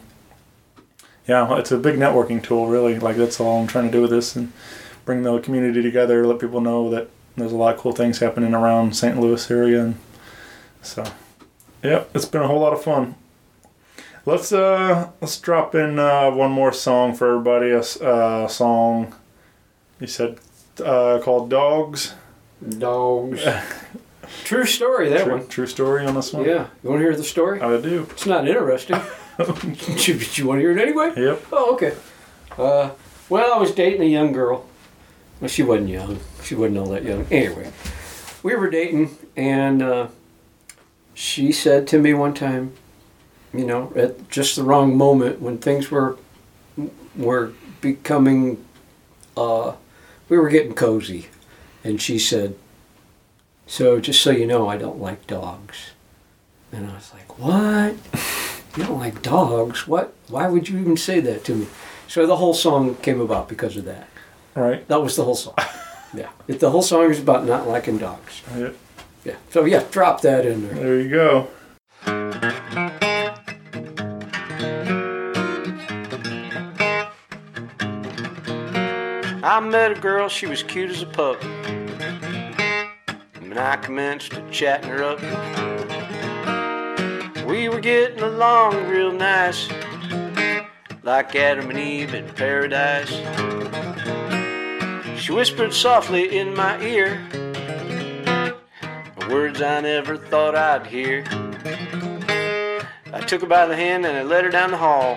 yeah, it's a big networking tool, really. Like, that's all I'm trying to do with this, and bring the community together, let people know that there's a lot of cool things happening around St. Louis area. And so yeah, it's been a whole lot of fun. Let's drop in one more song for everybody. A song you said called Dogs. Dogs. True story, that one. True story on this one? Yeah. You want to hear the story? I do. It's not interesting. you want to hear it anyway? Yep. Oh, okay. Well, I was dating a young girl. Well, she wasn't young. She wasn't all that young. Anyway, we were dating, and she said to me one time, you know, at just the wrong moment when things were becoming, we were getting cozy, and she said, "So just so you know, I don't like dogs." And I was like, "What? You don't like dogs? What? Why would you even say that to me?" So the whole song came about because of that. Right. That was the whole song. Yeah. The whole song is about not liking dogs. Yep. Yeah. So yeah, drop that in there. There you go. I met a girl, she was cute as a pup. And I commenced to chatting her up. We were getting along real nice, like Adam and Eve in paradise. She whispered softly in my ear, words I never thought I'd hear. I took her by the hand and I led her down the hall.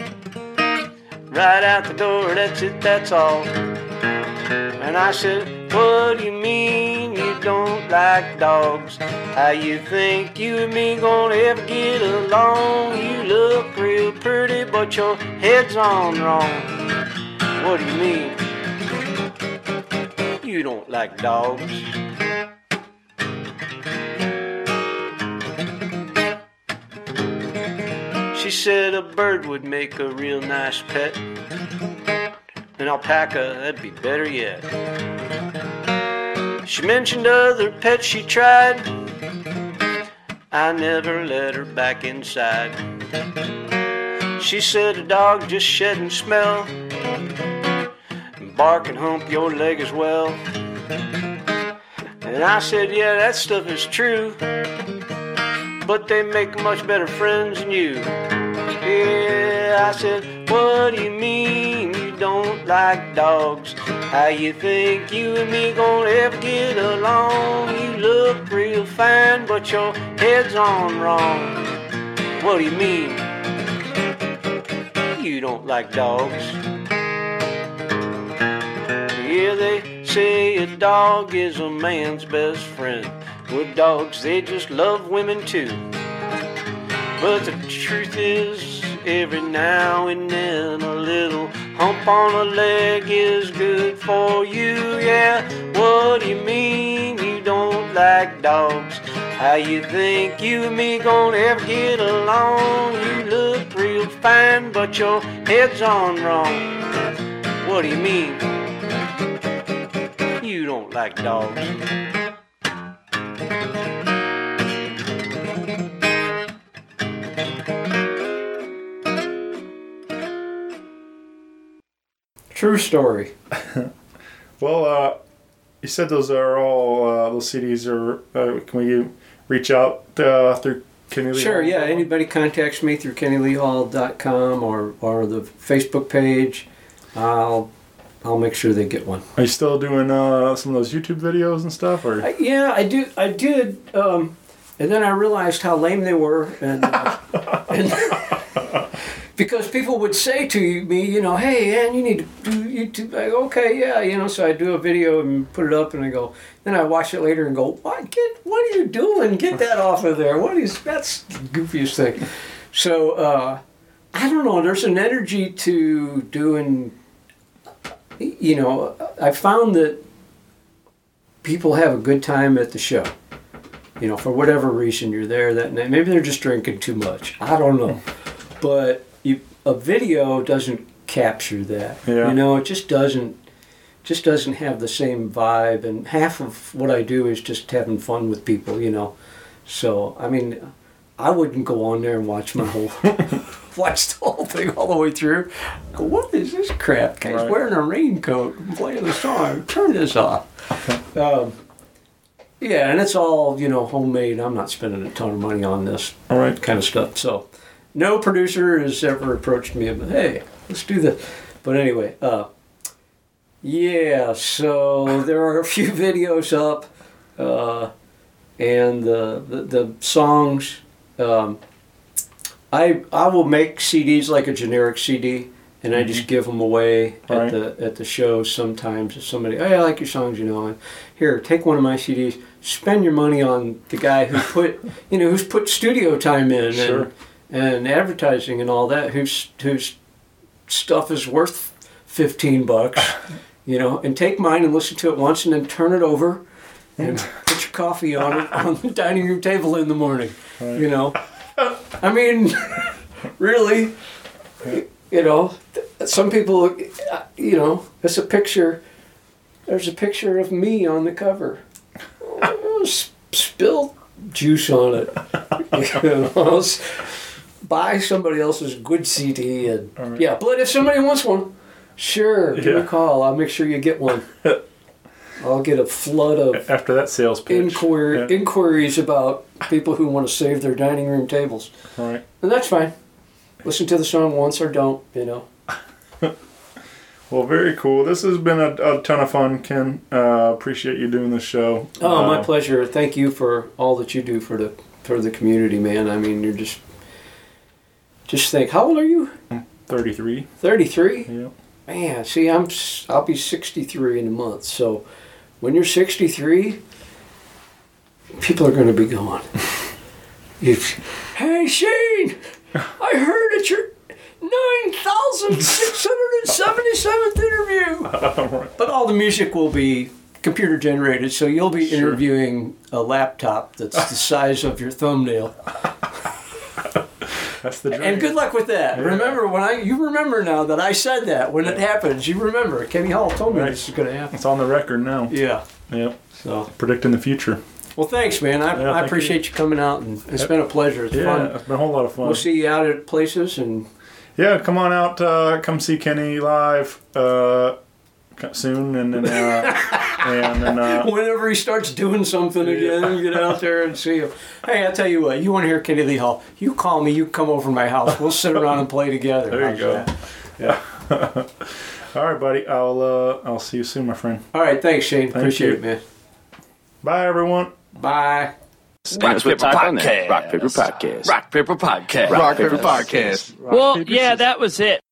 Right out the door, that's it, that's all. And I said, "What do you mean you don't like dogs? How you think you and me gonna ever get along? You look real pretty, but your head's on wrong. What do you mean you don't like dogs?" said a bird would make a real nice pet. An alpaca, that'd be better yet. She mentioned other pets she tried. I never let her back inside. She said a dog just shed and smell, and bark and hump your leg as well. And I said, yeah, that stuff is true, but they make much better friends than you. Yeah, I said, what do you mean you don't like dogs? How you think you and me gonna ever get along? You look real fine, but your head's on wrong. What do you mean you don't like dogs? Yeah, they say a dog is a man's best friend. Well, dogs, they just love women too. But the truth is, every now and then a little hump on a leg is good for you. Yeah, what do you mean you don't like dogs? How you think you and me gonna ever get along? You look real fine, but your head's on wrong. What do you mean you don't like dogs? True story. Well, you said those are all those CDs are. Can we reach out through Kenny Lee? Sure. Hall? Yeah. Anybody contacts me through KennyLeeHall.com or the Facebook page, I'll make sure they get one. Are you still doing some of those YouTube videos and stuff? Or Yeah, I did. And then I realized how lame they were, and because people would say to me, you know, hey, man, you need to do YouTube. I go, okay, yeah, you know, so I do a video and put it up, and I go, then I watch it later and go, what are you doing? Get that off of there. That's the goofiest thing. So, I don't know, there's an energy to doing, you know, I found that people have a good time at the show. You know, for whatever reason you're there that night. Maybe they're just drinking too much. I don't know. But a video doesn't capture that. Yeah. You know, it just doesn't have the same vibe. And half of what I do is just having fun with people, you know. So, I mean, I wouldn't go on there and watch the whole thing all the way through. Go, what is this crap? Guy's Right. wearing a raincoat and playing the song. Turn this off. Yeah, and it's all, you know, homemade. I'm not spending a ton of money on this all right. kind of stuff. So, no producer has ever approached me and, hey, let's do this. But anyway, yeah, so there are a few videos up, and the songs. I will make CDs like a generic CD, and I just give them away Right. at the shows sometimes. If somebody, hey, I like your songs, you know, and here, take one of my CDs. Spend your money on the guy who who's put studio time in Sure. and advertising and all that, whose stuff is worth $15, you know, and take mine and listen to it once and then turn it over and put your coffee on it on the dining room table in the morning, Right. you know. I mean, really, you know, some people, you know, there's a picture of me on the cover. Spill juice on it. You know, buy somebody else's good CD and Right. yeah. But if somebody wants one, sure, give me a Yeah. call. I'll make sure you get one. I'll get a flood of After that sales pitch. Yeah. inquiries about people who want to save their dining room tables, All right. and that's fine. Listen to the song once or don't. You know. Well, very cool. This has been a ton of fun, Ken. Appreciate you doing this show. Oh, my pleasure. Thank you for all that you do for the community, man. I mean, you're just think. How old are you? 33. 33. Yeah. Man, see, I'll be 63 in a month. So, when you're 63, people are going to be going. Hey, Shane, I heard it's your 9,677th interview. But all the music will be computer generated, so you'll be interviewing a laptop that's the size of your thumbnail. That's the dream. And good luck with that. Yeah. Remember you remember now that I said that when it happens. You remember. Kenny Hall told me this is going to happen. It's on the record now. Yeah. Yep. So Predicting the future. well, thanks, man. I thank appreciate you coming out, and it's been a pleasure. It's fun. It's been a whole lot of fun. We'll see you out at places, and Yeah, come on out. Come see Kenny live soon, and then whenever he starts doing something again, get out there and see him. Hey, I'll tell you what. You want to hear Kenny Lee Hall? You call me. You come over to my house. We'll sit around and play together. there you How's go. that? Yeah. All right, buddy. I'll see you soon, my friend. All right. Thanks, Shane. Appreciate you. it, man. Bye, everyone. Bye. Rock Paper Podcast. Rock Paper Podcast. Rock Paper Podcast. Rock Paper Podcast. Well, yeah, that was it.